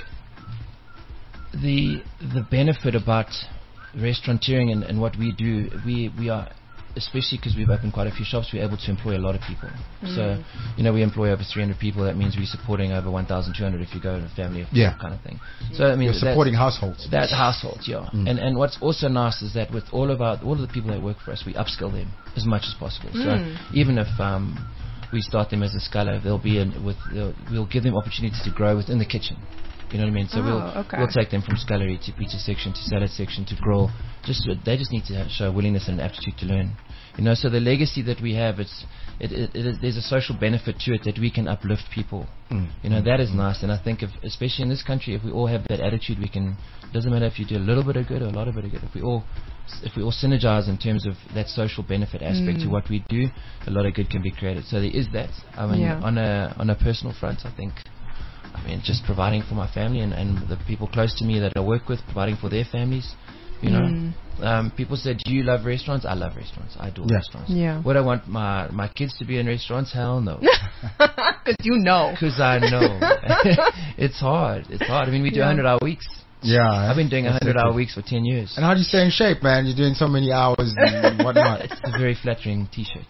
the the benefit about restauranteering and, and what we do, we we are especially because we've opened quite a few shops, we're able to employ a lot of people. Mm. So, you know, we employ over three hundred people. That means we're supporting over one thousand two hundred if you go in a family of four Yeah. kind of thing. So, I mean, You're supporting households. That households, yeah. Mm. And and what's also nice is that with all of our all of the people that work for us, we upskill them as much as possible. Mm. So even if um, we start them as a sculler, they'll be in with they'll, we'll give them opportunities to grow within the kitchen. You know what I mean? So Oh, we'll okay. we'll take them from scullery to pizza section to salad section to grill. Just they just need to show willingness and aptitude to learn. You know, so the legacy that we have, it's it, it, it is, there's a social benefit to it that we can uplift people. Mm. You know, that is nice. And I think, if, especially in this country, if we all have that attitude, we can. Doesn't matter if you do a little bit of good or a lot of bit of good. If we all if we all synergize in terms of that social benefit aspect Mm. to what we do, a lot of good can be created. So there is that. I mean, Yeah. on a on a personal front, I think. I mean, just providing for my family and, and the people close to me that I work with, providing for their families. You know, Mm. um, people said, "Do you love restaurants?" I love restaurants. I adore Yeah. restaurants. Yeah. Would I want my my kids to be in restaurants? Hell no. Because you know. Because I know it's hard. It's hard. I mean, we do Yeah. hundred hour weeks. Yeah. I've been doing That's hundred hour it. weeks for ten years. And how do you stay in shape, man? You're doing so many hours and whatnot. It's a very flattering T-shirt.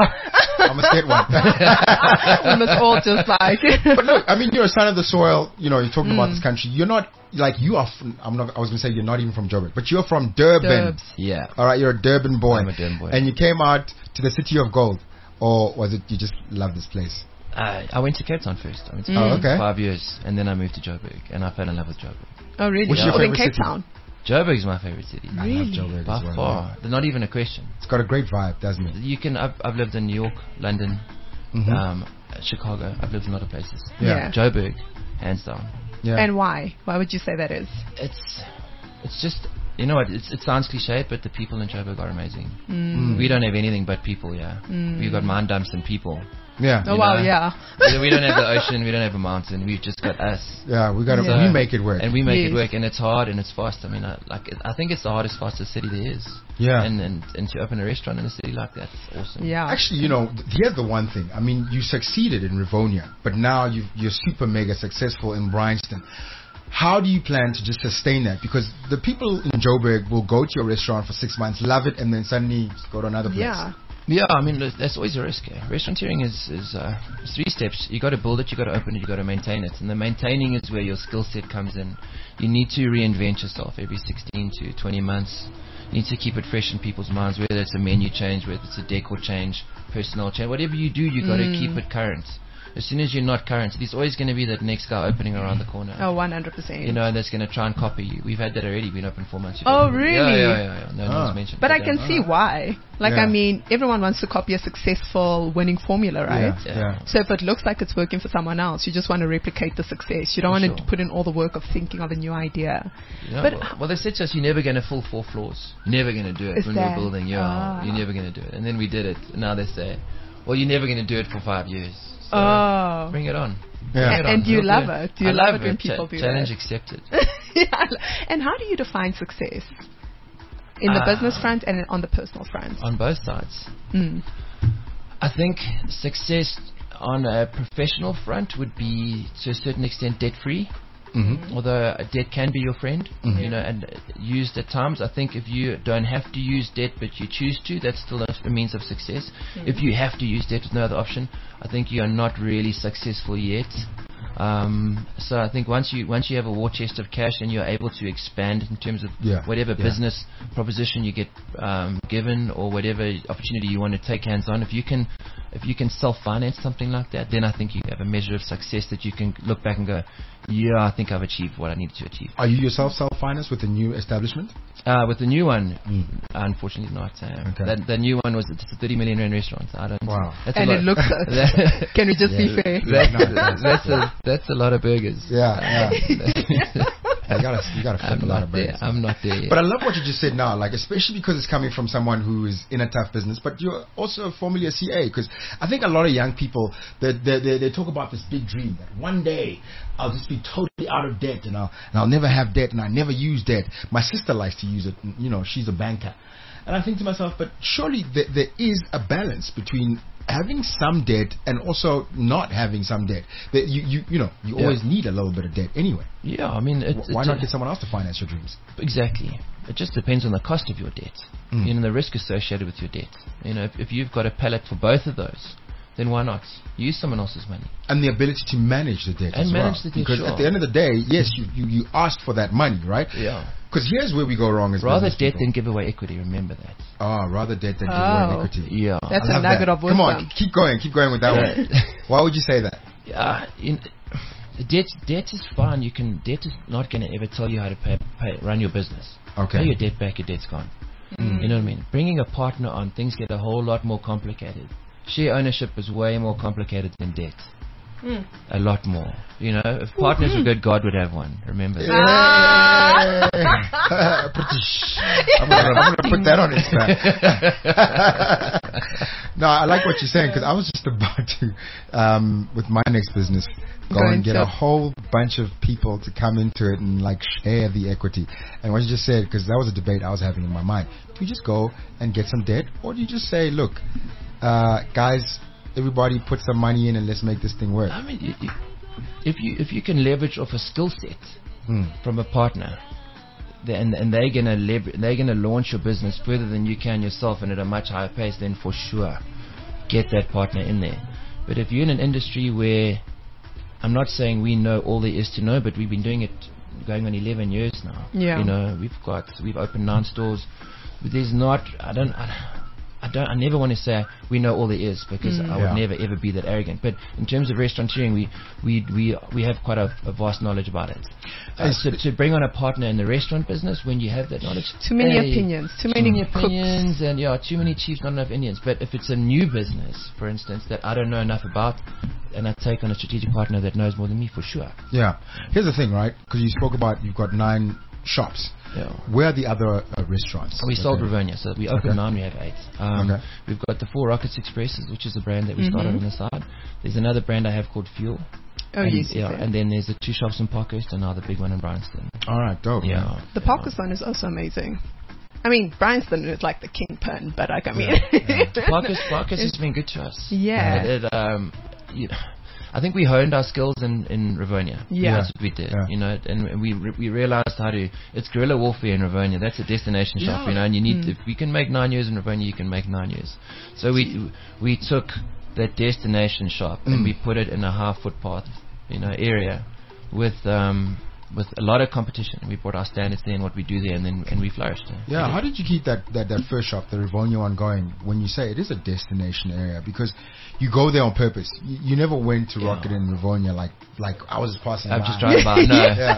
I must get one. We must all just like. But look, I mean, you're a son of the soil. You know, you're talking about Mm. this country. You're not like you are. From, I'm not. I was going to say you're not even from Joburg, but you're from Durban. Durbs. Yeah. All right, you're a Durban boy. I'm a Durban boy. And you came out to the city of gold, or was it you just love this place? Uh, I went to Cape Town first. I went to Mm. Cape Oh, Town okay. for five years, and then I moved to Joburg, and I fell in love with Joburg. Oh, really? What's your Oh, in favorite Cape city? Town. Joburg is my favorite city. I Really? love Joburg By as well. far. Not even a question. It's got a great vibe, doesn't it? You can. I've, I've lived in New York, London, Mhm. um, Chicago. I've lived in a lot of places. Yeah. Yeah. Joburg, hands down. Yeah. And why? Why would you say that is? It's it's just, you know what, it's, it sounds cliche, but the people in Joburg are amazing. Mm. We don't have anything but people, yeah. Mm. We've got mine dumps and people. yeah. Oh, You wow, know? yeah. we we don't have the ocean, we don't have a mountain, we've just got us. Yeah, we got to. Yeah. We make it work. And we make Yes. it work, and it's hard and it's fast. I mean, I, like it, I think it's the hardest, fastest city there is. Yeah. And, and and to open a restaurant in a city like that, it's awesome. Yeah. Actually, you know, th- here's the one thing. I mean, you succeeded in Rivonia, but now you you're super mega successful in Bryanston. How do you plan to just sustain that? Because the people in Joburg will go to your restaurant for six months, love it, and then suddenly just go to another place. Yeah. Yeah, I mean, there's- that's always a risk. Eh? Restauranteering is, is uh, it's three steps. You got to build it, you got to open it, you got to maintain it. And the maintaining is where your skill set comes in. You need to reinvent yourself every sixteen to twenty months. You need to keep it fresh in people's minds, whether it's a menu change, whether it's a decor change, personnel change. Whatever you do, you got to Mm. keep it current. As soon as you're not current, there's always going to be that next guy opening around the corner. Oh, one hundred percent. You know, that's going to try and copy you. We've had that already. Been open four months. Oh, Yeah, really? Yeah, yeah, yeah. yeah. No Ah. one's mentioned. But I yeah. can see why. Like, Yeah. I mean, everyone wants to copy a successful winning formula, right? Yeah. Yeah. yeah. So if it looks like it's working for someone else, you just want to replicate the success. You don't For want sure. to put in all the work of thinking of a new idea. Yeah, But- well, well, they said to us, you're never going to fill four floors. You're never going to do it Is when that- we're building. Yeah, Ah. you're never going to do it. And then we did it. And now they say, well, you're never going to do it for five years. So Oh. bring it on. Yeah. Bring it And on. do you We'll love do it? Do you I love love it when people do Challenge that? accepted. Yeah. And how do you define success? In the Ah. business front and on the personal front? On both sides. Mm. I think success on a professional front would be, to a certain extent, debt-free. Mm-hmm. Although a debt can be your friend, Mhm. you know, and uh, used at times. I think if you don't have to use debt but you choose to, that's still a, a means of success. If you have to use debt with no other option, I think you are not really successful yet. Um, so I think once you once you have a war chest of cash and you're able to expand in terms of Yeah. whatever Yeah. business proposition you get um, given or whatever opportunity you want to take hands on, if you can if you can self-finance something like that, then I think you have a measure of success that you can look back and go, yeah, I think I've achieved what I needed to achieve. Are you yourself self-financed with the new establishment? Uh, with the new one, Mm. unfortunately not. Uh, Okay. that, the new one was it's a thirty million rand restaurant. I don't. Wow. That's And a it lot. looks it. Can we just be Yeah. fair? That's, No, that's- that's a that's a lot of burgers. Yeah, yeah. You gotta, you gotta flip I'm a lot not of there. burgers. I'm not there yet. But I love what you just said now, like especially because it's coming from someone who is in a tough business, but you're also formerly a C A. Because I think a lot of young people they, they they they talk about this big dream that one day I'll just be totally out of debt and I'll and I'll never have debt and I never use debt. My sister likes to use it. You know, she's a banker. And I think to myself, but surely there, there is a balance between having some debt and also not having some debt. That you, you, you know, you Yeah. always need a little bit of debt anyway. Yeah, I mean, it, Why it, not get someone else to finance your dreams? Exactly. It just depends on the cost of your debt. Mm. You know, the risk associated with your debt. You know, if, if you've got a pallet for both of those, then why not use someone else's money? And the ability to manage the debt And as manage well. the debt, Because sure. at the end of the day, yes, you, you, you asked for that money, right? Yeah. Because here's where we go wrong as Rather business debt people. than give away equity. Remember that. Ah, rather debt than give Oh. away equity. Yeah. That's I a love nugget that. of wisdom. Come on, keep going, keep going with that one. Why would you say that? Yeah. In, debt, debt is fine. You can. Debt is not going to ever tell you how to pay, pay, run your business. Okay. Pay your debt back. Your debt's gone. Mm. You know what I mean? Bringing a partner on, things get a whole lot more complicated. Share ownership is way more complicated than debt. Mm. A lot more. You know, if partners were good, God would have one. Remember that. Ah. British. I'm gonna, I'm gonna put that on Instagram. No, I like what you're saying because I was just about to, um, with my next business, go Go and get into- a whole bunch of people to come into it and like share the equity. And what you just said, because that was a debate I was having in my mind. Do you just go and get some debt, or do you just say, look, uh, guys, everybody put some money in and let's make this thing work? I mean, you, you, if you if you can leverage off a skill set Hmm. from a partner, the- and and they're gonna lever- they're gonna launch your business further than you can yourself and at a much higher pace, then for sure, get that partner in there. But if you're in an industry where, I'm not saying we know all there is to know, but we've been doing it going on eleven years now. Yeah. You know, we've got we've opened nine stores. But there's not. I don't. I, I don't. I never want to say we know all there is because Mm. I would Yeah. never ever be that arrogant. But in terms of restauranteering, we we we we have quite a, a vast knowledge about it. Uh, so to bring on a partner in the restaurant business when you have that knowledge, Too many hey, opinions. Too too many many cooks. opinions, and yeah, too many chiefs, not enough Indians. But if it's a new business, for instance, that I don't know enough about, and I take on a strategic partner that knows more than me, for sure. Yeah. Here's the thing, right? Because you spoke about you've got nine shops. Yeah. Where are the other uh, restaurants? We sold Okay. Rivonia, so we opened Okay. nine, we have eight. Um, Okay. We've got the Four Rockets Expresses, which is a brand that we Mhm. started on the side. There's another brand I have called Fuel. Oh, and, yes, you yeah, said. and then there's the two shops in Parkhurst and now the big one in Bryanston. All right, dope. Yeah. man. The Parker's one is also amazing. I mean, Bryanston is like the kingpin, but like, I mean... Parkhurst, Parkhurst has been good to us. Yeah. It, it, um, you know, I think we honed our skills in, in Rivonia. Yeah. That's what we did. Yeah. You know, and we re- we realized how to. It's guerrilla warfare in Rivonia. That's a destination shop. Yeah. You know, and you need. Mm. If we can make nine years in Rivonia, you can make nine years. So we we took that destination shop Mm. and we put it in a half footpath, you know, area with um with a lot of competition. We brought our standards there and what we do there, and then and we flourished. Yeah, how did you keep that, that, that first shop, the Rivonia one, going when you say it is a destination area? Because you go there on purpose. You, you never went to Yeah. Rocket in Rivonia like like I was just passing I'm by. just driving by. No. Yeah.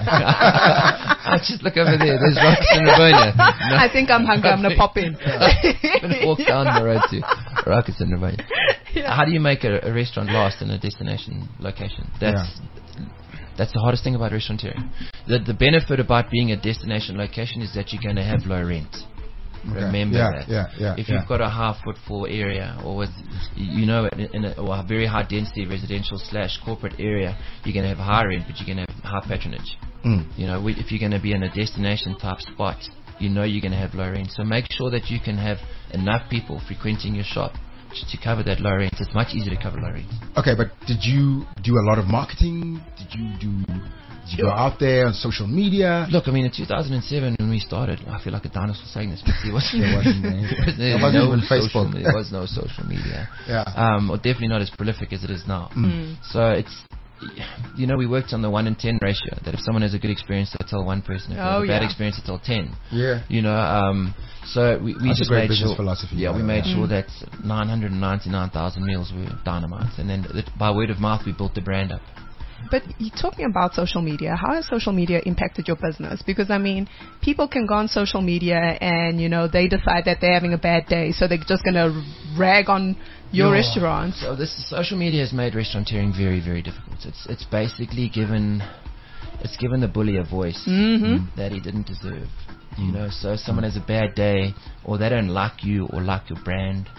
I just look over there. There's rocks in Rivonia. No. I think I'm hungry. I'm going to pop in. I'm gonna walk down the road to Rockets in Rivonia. How do you make a, a restaurant last in a destination location? That's that's the hardest thing about restauranteering. The the benefit about being a destination location is that you're going to have low rent. Okay. Remember Yeah, that. yeah, yeah, if yeah. you've got a half footfall area or with, you know, in in a, or a very high density residential slash corporate area, you're going to have high rent, but you're going to have high patronage. Mm. You know, we, if you're going to be in a destination type spot, you know you're going to have low rent. So make sure that you can have enough people frequenting your shop to, to cover that low rent. It's much easier to cover low rent. Okay, but did you do a lot of marketing? Did you do? Did you go out there on social media? Look, I mean, in two thousand seven when we started, I feel like a dinosaur saying this, but there wasn't, There wasn't anything. there There was wasn't no even social, Facebook. there was no social media. Yeah. Um, or definitely not as prolific as it is now. Mm. So it's, you know, we worked on the one in ten ratio. That if someone has a good experience, they'll tell one person. If they have Oh, a bad yeah. experience, they'll tell ten. Yeah. You know, um, so we, we That's a just great made business sure. philosophy, Yeah, by we the way. made sure that nine hundred ninety-nine thousand meals were dynamite, and then it, by word of mouth, we built the brand up. But you're talking about social media. How has social media impacted your business? Because, I mean, people can go on social media and, you know, they decide that they're having a bad day, so they're just going to rag on your Yeah. restaurant. So this social media has made restauranteering very, very difficult. It's it's basically given it's given the bully a voice Mm-hmm. that he didn't deserve. You know, so if someone has a bad day or they don't like you or like your brand,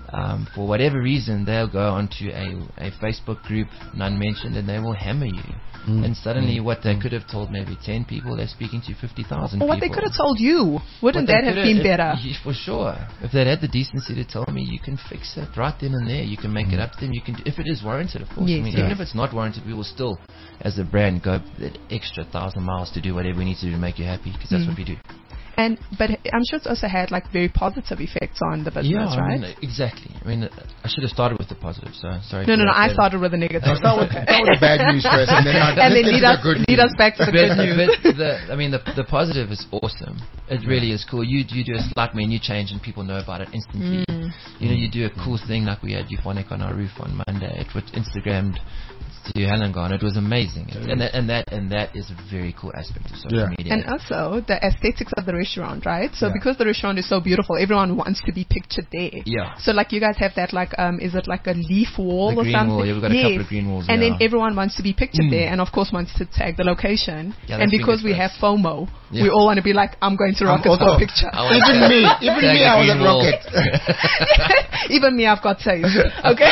um, for whatever reason, they'll go onto a, a Facebook group, none mentioned, and they will hammer you. Mm. And suddenly, mm. what they mm. could have told maybe ten people, they're speaking to fifty thousand people. Or what they could have told you. Wouldn't that have been better? If, for sure. If they'd had the decency to tell me, you can fix it right then and there. You can make mm. it up to them. You can, if it is warranted, of course. Yes, I mean, yes. even if it's not warranted, we will still, as a brand, go that extra thousand miles to do whatever we need to do to make you happy, because that's mm. what we do. And but I'm sure it's also had like very positive effects on the business, yeah, right? I mean, exactly. I mean, I should have started with the positive. So sorry. No, no, no. I started with the negative. No, start with, start with the bad news first, and then, and then lead us lead us back to the good news. But the, I mean, the the positive is awesome. It really is cool. You you do a slight menu change, and people know about it instantly. Mm. You know, you do a cool thing like we had Euphonic on our roof on Monday. It was Instagrammed to Halangon. It was amazing, yeah. and that and that and that is a very cool aspect of social yeah. media. And also the aesthetics of the restaurant, right? So yeah. because the restaurant is so beautiful, everyone wants to be pictured there. Yeah. So like you guys have that like um is it like a leaf wall the or green something? Wall. Yeah, we've got yes. a couple of green walls. And yeah. then everyone wants to be pictured mm. there, and of course wants to tag the location. Yeah, and because we have FOMO, yeah. we all want to be like, I'm going to Rocket for a picture. Even me, even me, I was at Rocket. Even me, I've got taste. Okay.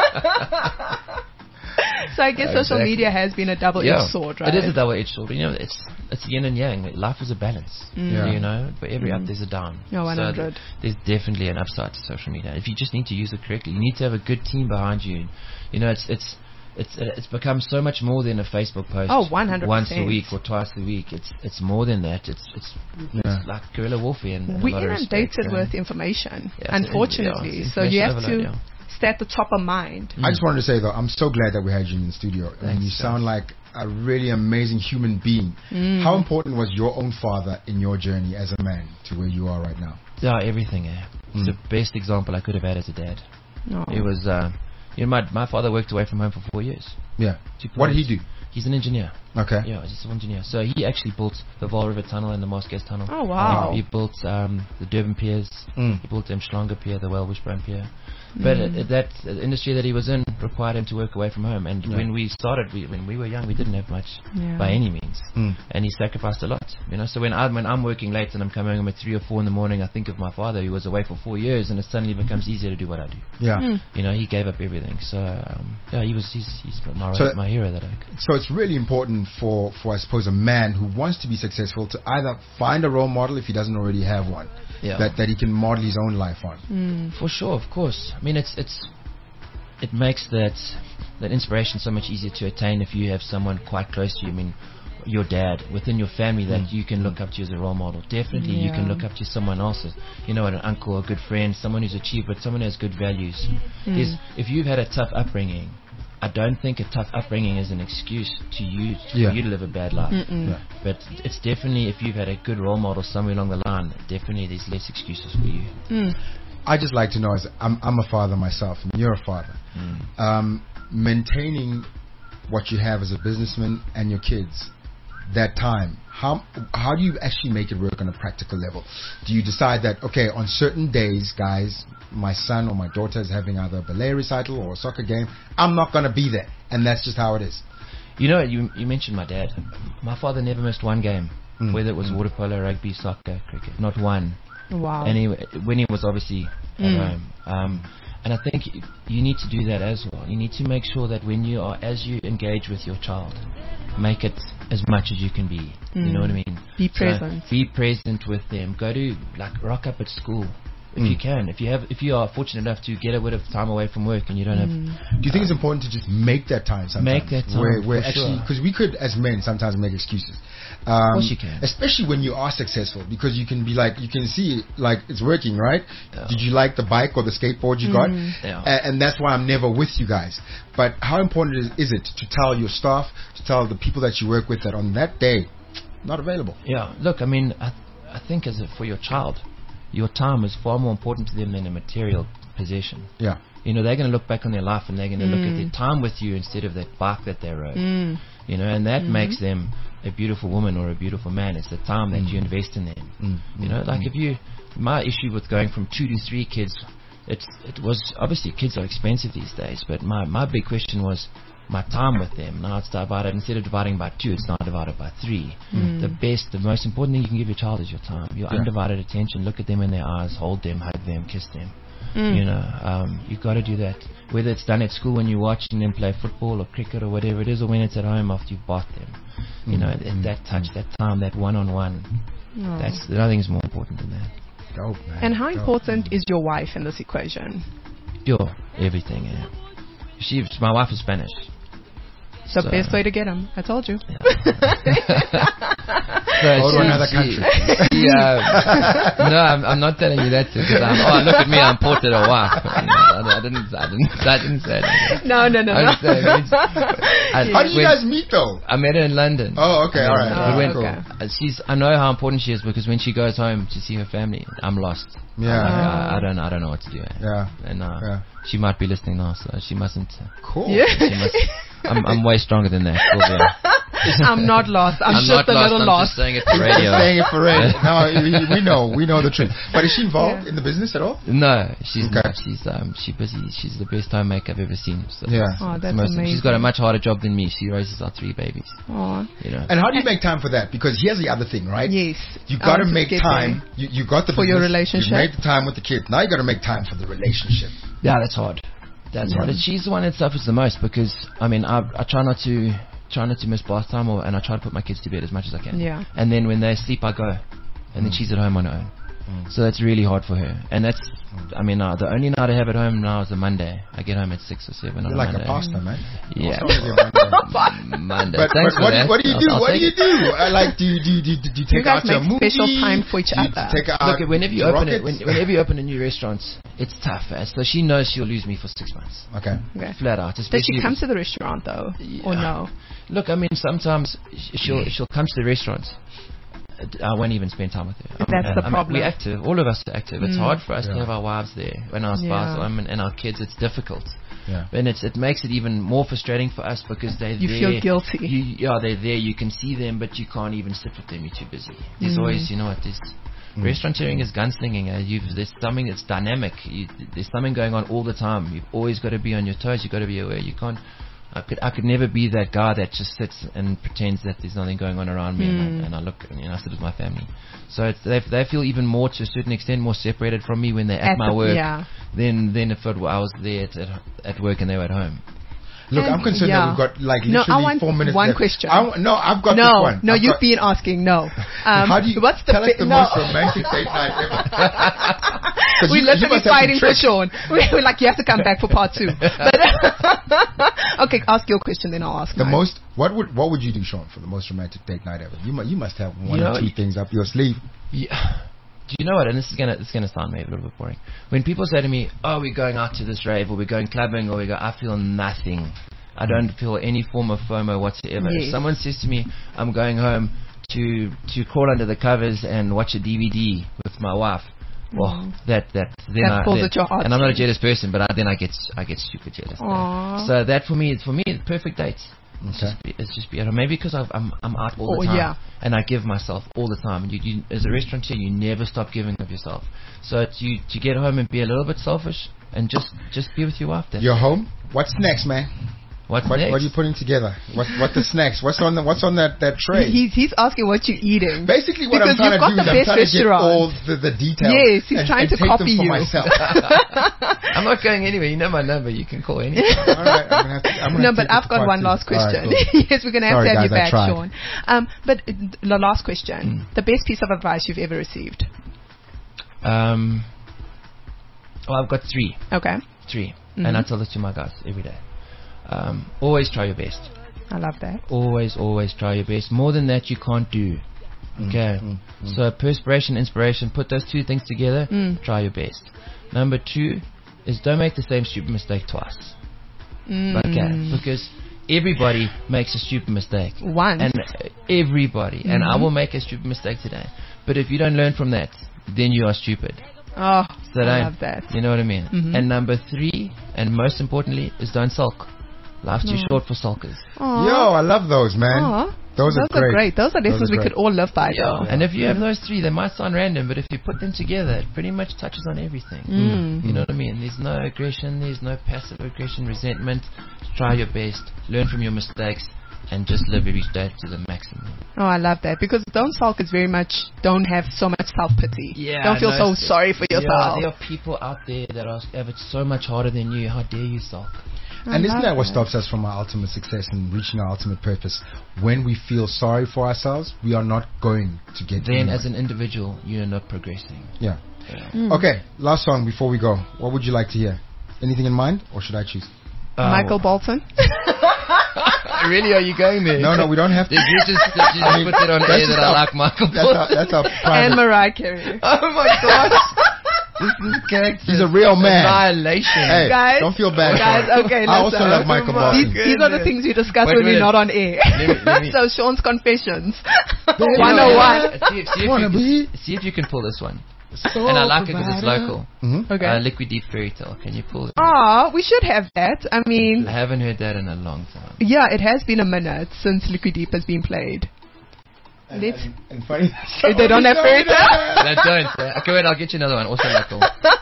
So I guess social exactly. media has been a double-edged yeah, sword, right? It is a double-edged sword. But, you know, it's it's yin and yang. Life is a balance. Mm. Yeah. You know, for every mm. up there's a down. No, one hundred. So th- there's definitely an upside to social media. If you just need to use it correctly, you need to have a good team behind you. You know, it's it's it's it's become so much more than a Facebook post. Oh, one hundred percent. Once a week or twice a week. It's it's more than that. It's it's, yeah. it's like guerrilla warfare. In, in We're a lot inundated of respect, with information, yeah, unfortunately. yeah, so you have overload, to. Yeah. Stay at the top of mind. I just wanted to say though, I'm so glad that we had you in the studio. Thanks, and you sound like a really amazing human being. Mm. How important was your own father in your journey as a man to where you are right now? Yeah, everything. Eh? Mm. It's the best example I could have had as a dad. Oh. It was, uh, you know, my my father worked away from home for four years. Yeah. What did he do? He's an engineer. Okay. Yeah, he's a civil engineer. So he actually built the Vaal River Tunnel and the Mosques Tunnel. Oh, wow. He built um, the Durban Piers. Mm. He built the Mshlanga Pier, the Wellwishburn Pier. But mm. uh, that uh, industry that he was in required him to work away from home. And yeah. when we started, we, when we were young, we didn't have much yeah. by any means. Mm. And he sacrificed a lot. You know, so when I'm when I'm working late and I'm coming home at three or four in the morning, I think of my father who was away for four years, and it suddenly becomes easier to do what I do. Yeah. Mm. You know, he gave up everything. So um, yeah, he was he's, he's my so my hero that I. So it's really important for for I suppose a man who wants to be successful to either find a role model if he doesn't already have one, yeah. that that he can model his own life on. Mm. For sure, of course. I mean, it's it's it makes that that inspiration so much easier to attain if you have someone quite close to you. I mean, your dad within your family that mm. you can look up to as a role model. Definitely, yeah. you can look up to someone else, you know, an uncle, a good friend, someone who's achieved, but someone who has good values. Mm. There's, if you've had a tough upbringing, I don't think a tough upbringing is an excuse to you for yeah. you to live a bad life. Yeah. But it's definitely, if you've had a good role model somewhere along the line, definitely there's less excuses for you. Mm. I just like to know, as I'm, I'm a father myself, and you're a father. Mm. Um, maintaining what you have as a businessman and your kids, that time, how how do you actually make it work on a practical level? Do you decide that, okay, on certain days, guys, my son or my daughter is having either a ballet recital or a soccer game, I'm not going to be there, and that's just how it is? You know, you you mentioned my dad. My father never missed one game, mm. whether it was mm. water polo, rugby, soccer, cricket, not one. Wow. And he, when he was obviously at Mm. home. Um, and I think you need to do that as well. You need to make sure that when you are, as you engage with your child, make it as much as you can be. Mm. You know what I mean? Be So present. be present with them. Go to, like, rock up at school. If Mm. you can, if you have, if you are fortunate enough to get a bit of time away from work and you don't Mm. have, Do you think it's important to just make that time sometimes? Make that time, Where, where for actually, sure. because we could, as men, sometimes make excuses. Um, Of course you can. Especially when you are successful, because you can be like, you can see, like, it's working, right? Yeah. Did you like the bike or the skateboard you got? Mm. Yeah. A- and that's why I'm never with you guys. But how important is, is it to tell your staff, to tell the people that you work with that on that day, not available? Yeah, look, I mean, I, I think as a, for your child, your time is far more important to them than a material possession. Yeah. You know, they're going to look back on their life and they're going to look at Mm. their time with you instead of that bike that they rode. Mm. You know, and that Mhm. makes them a beautiful woman or a beautiful man. It's the time that Mm. you invest in them. Mm. You know, like Mm. if you, my issue with going from two to three kids, it's it was obviously kids are expensive these days, but my my big question was my time with them. Now it's divided, instead of dividing by two, it's now divided by three. Mm. The best, the most important thing you can give your child is your time, your Yeah. undivided attention. Look at them in their eyes, hold them, hug them, kiss them. Mm. You know, um, you got to do that. Whether it's done at school when you're watching them play football or cricket or whatever it is, or when it's at home after you've bathed them. You know, that, that touch, that time, that one-on-one. Oh. That's nothing is more important than that. Dope, man. And how Dope. important is your wife in this equation? Yo, everything. Yeah. She, my wife is Spanish. It's the So- best way to get him. I told you. So Go to she- another she- country. Yeah. No, I'm, I'm not telling you that because I'm. Oh, look at me, I'm ported a wife. You know, I, I didn't. I didn't. I didn't say that. No, no, no, I'm no. just saying, it's- I- How did you when- guys meet though? I met her in London. Oh, okay, I all met right. her- Oh, when- okay. uh, She's. I know how important she is because when she goes home to see her family, I'm lost. Yeah. Like, Oh. I, I don't. I don't know what to do. Yeah. And uh, Yeah. she might be listening now, so she mustn't. Uh, Cool. Yeah. she must, I'm, I'm way stronger than that. Well, yeah. I'm not lost. I'm, I'm just not a lost. little I'm lost. just saying it for Just radio. saying it for radio. No, we- we know, we know the truth. But is she involved Yeah. in the business at all? No, she's Okay. not. She's um, she's busy. She's the best homemaker I've ever seen. So Yeah. it's- Oh, it's that's most- She's got a amazing. much harder job than me. She raises our three babies. Aw. You know. And how do you make time for that? Because here's the other thing, right? Yes. You I got to want make get time. You, you got the For your business, relationship. You made the time with the kids. Now you got to make time for the relationship. Yeah, that's hard. That's Yeah. hard. And she's the one that suffers the most because I mean I I try not to try not to miss bath time or and I try to put my kids to bed as much as I can. Yeah. And then when they sleep, I go, and then she's at home on her own. Mm. So that's really hard for her. And that's I mean uh, the only night I have at home now is a Monday. I get home at six or seven You're on like a a Monday. pastor, man. Yeah. What's wrong with you, man? Monday. But, Thanks but for what, do that. you, what do you I'll- do? I'll What do take you it. do? Uh, like, do you, do you, do you, do you take You guys out your make movie? special time for each Do you other. Take out Look, whenever you to open it, rockets? when, whenever you open a new restaurant, it's tough. eh? So she knows she'll lose me for six months, Okay. Okay. flat out. Does especially she come if- to the restaurant though, or Yeah. no? Look, I mean, sometimes sh- she'll she'll come to the restaurant. I won't even spend time with her. I mean, That's the I mean, problem. We're active. All of us are active. It's Mm. hard for us to Yeah. have our wives there when our spouse Yeah. um, and, and our kids. It's difficult. Yeah. And it's, it makes it even more frustrating for us because they're You there. feel guilty. You, yeah, they're there. You can see them, but you can't even sit with them. You're too busy. There's Mm. always, you know what, there's restauranteering is gunslinging. Uh, you've, there's something that's dynamic. You, there's something going on all the time. You've always got to be on your toes. You've got to be aware. You can't. I could I could never be that guy that just sits and pretends that there's nothing going on around me, and, Mm. I, and I look, you know, I sit with my family. So it's, they they feel even more, to a certain extent, more separated from me when they're at, At my the- work yeah. than than if it, were- I was there at, at at work and they were at home. Look, And- I'm concerned yeah. that we've got like No, literally I want four minutes one left. question. I w- no, I've got no, this one. no, I've you've got- been asking. No. Um, How do you what's the tell us fi- the no. most romantic date night ever? 'Cause We're you- you literally must have some fighting for tricks. Sean. We're like, you have to come back for part two. But okay, ask your question, then I'll ask The mine. most, what would what would you do, Sean, for the most romantic date night ever? You mu- you must have one You or know, two you- things up your sleeve. Yeah. Do you know what? And this is gonna this is gonna sound maybe a little bit boring. When people say to me, "Oh, we're going out to this rave, or we're going clubbing, or we go," I feel nothing. I don't feel any form of FOMO whatsoever. Yes. If someone says to me, "I'm going home to to crawl under the covers and watch a D V D with my wife," well, that that then That I, pulls then, at your heart. and I'm not a jealous person, but I, then I get I get stupid jealous. Aw. So that for me, for me, the perfect dates. It's Okay. just, be- it's just beautiful. Maybe because I've, I'm I'm out all Oh, the time, yeah. and I give myself all the time. And you, you, as a restaurateur, you never stop giving of yourself. So to to get home and be a little bit selfish and just just be with your wife. That's You're home. What's next, man? what's What, next. what are you putting together? What what the snacks? What's on the what's on that that tray? He's he's asking what you're eating. Basically, what Because I'm trying you've to got do the is I'm best trying to get restaurant. all the, the details. Yes, he's and, trying and to take copy them for you. myself. I'm not going anywhere. You know my number. You can call anytime. All right, I'm gonna have to, I'm gonna No, have to but take it I've to got part one two. last All right, question. cool. Yes, we're going to have Sorry, to have guys, I you back, tried. Sean. Um, but uh, the last question: the best piece of advice you've ever received? Um. Well, I've got three, Okay, three, Mhm. and I tell this to my guys every day. Um, always try your best. I love that. Always, always try your best. More than that, you can't do. Okay. mm, mm. So perspiration, inspiration. Put those two things together. Mm. Try your best. Number two is don't make the same stupid mistake twice. Mm. Okay. Because everybody makes a stupid mistake. Once. And uh, everybody. And I Mhm. will make a stupid mistake today. But if you don't learn from that, then you are stupid. Oh, So I don't- love that. You know what I mean? Mhm. And number three, and most importantly, is don't sulk. Life's too No. short for sulkers. Aw. Yo, I love those, man. Aw. Those, Those are great. are great. Those are Those lessons are we great. could all live by. Yeah. though. And if you have those three, they might sound random, but if you put them together, it pretty much touches on everything. Mm. You know what I mean? There's no aggression, there's no passive aggression, resentment. Try your best, learn from your mistakes, and just live every day to the maximum. Oh, I love that because don't sulk is very much don't have so much self pity. Don't feel so sorry for Yeah, yourself. there are people out there that are, have it so much harder than you. How dare you sulk? I And isn't love that what stops us from our ultimate success and reaching our ultimate purpose? When we feel sorry for ourselves, we are not going to get Then, anywhere. as an individual, you're not progressing. Yeah. Yeah. Mm. Okay, last song before we go. What would you like to hear? Anything in mind, or should I choose? Uh, Michael Bolton. Really, are you going there? No, no, we don't have to. Did you just, did you just put it on that's air just that I our- like Michael That's our, Bolton? that's our and private. Mariah Carey. Oh my gosh. This is character. He's a real man. Annihilation. Hey, Guys, don't feel bad. guys, for it. okay, I listen. also love Michael Oh my Bolton. These, these are the things we discuss Wait, when wait. we're not on air. me- let me- so Sean's confessions. Baby, one oh one. Uh, See if, see, if Wanna you, be see if you can pull this one. so And I like it because it's provider. local. Mhm. Okay. Uh, Liquid Deep Fairy Tale. Can you pull it? Ah, we should have that. I mean, I haven't heard that in a long time. yeah, it has been a minute since Liquid Deep has been played. And, Let's- and, and funny. If they don't have fairy tale. No, don't. Uh, okay, wait, I'll get you another one. Also local.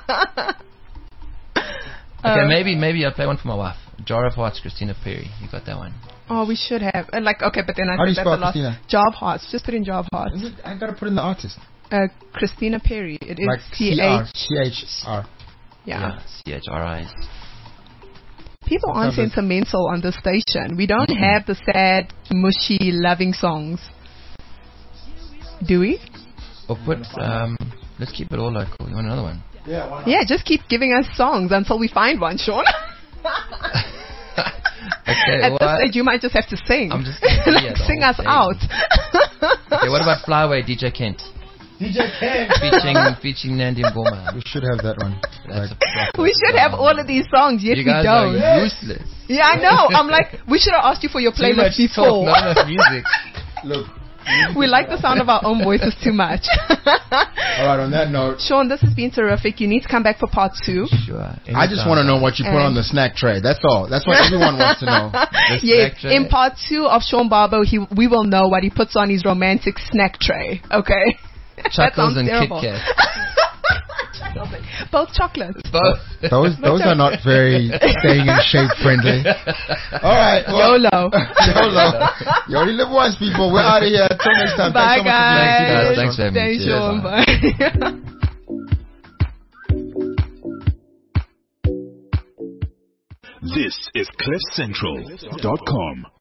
Okay, Uh, maybe maybe I'll play one for my wife. Jar of Hearts, Christina Perry. You got that one? Oh, we should have. And like, okay, but then I How do you think that's spell a lot. Christina? Jar of Hearts. Just put in Jar of Hearts. Is it- I gotta put in the artist. Uh, Christina Perry. It is Like C C R. H. C H R. Yeah. C H R I. People aren't Sometimes- sentimental on this station. We don't have the sad, mushy, loving songs. Do we? Or put, um, let's keep it all local. You want another one? Yeah, why not? Yeah, just keep giving us songs until we find one, Sean. Okay, At well, this I- stage, you might just have to sing. I'm just gonna be like, at the sing whole us thing. out. okay, what about Fly Away, D J Kent? D J Ken. Featuring, featuring Nandi Ngoma. We should have that one. That's Like, a proper We should have song. all of these songs, yet You we guys don't. are useless. Yeah, I know. I'm like, we should have asked you for your Too much playlist talk, before. not enough music. look. We like the sound of our own voices too much. All right. On that note, Sean, this has been terrific. You need to come back for part two. Sure. I just want to know what you put And- on the snack tray. That's all. That's what everyone wants to know. Yes, snack tray. in part two of Sean Barbo, he we will know what he puts on his romantic snack tray. Okay. That Chuckles sounds and terrible. Kit Kat. Both chocolates. Both. Those those are not very staying in shape friendly. All right. Well, YOLO. YOLO. You only live once, people. We're out of here. Until next time. Bye, Thanks so much for guys. being here. Thanks for having me. Thanks, Sean. Bye. This is cliff central dot com.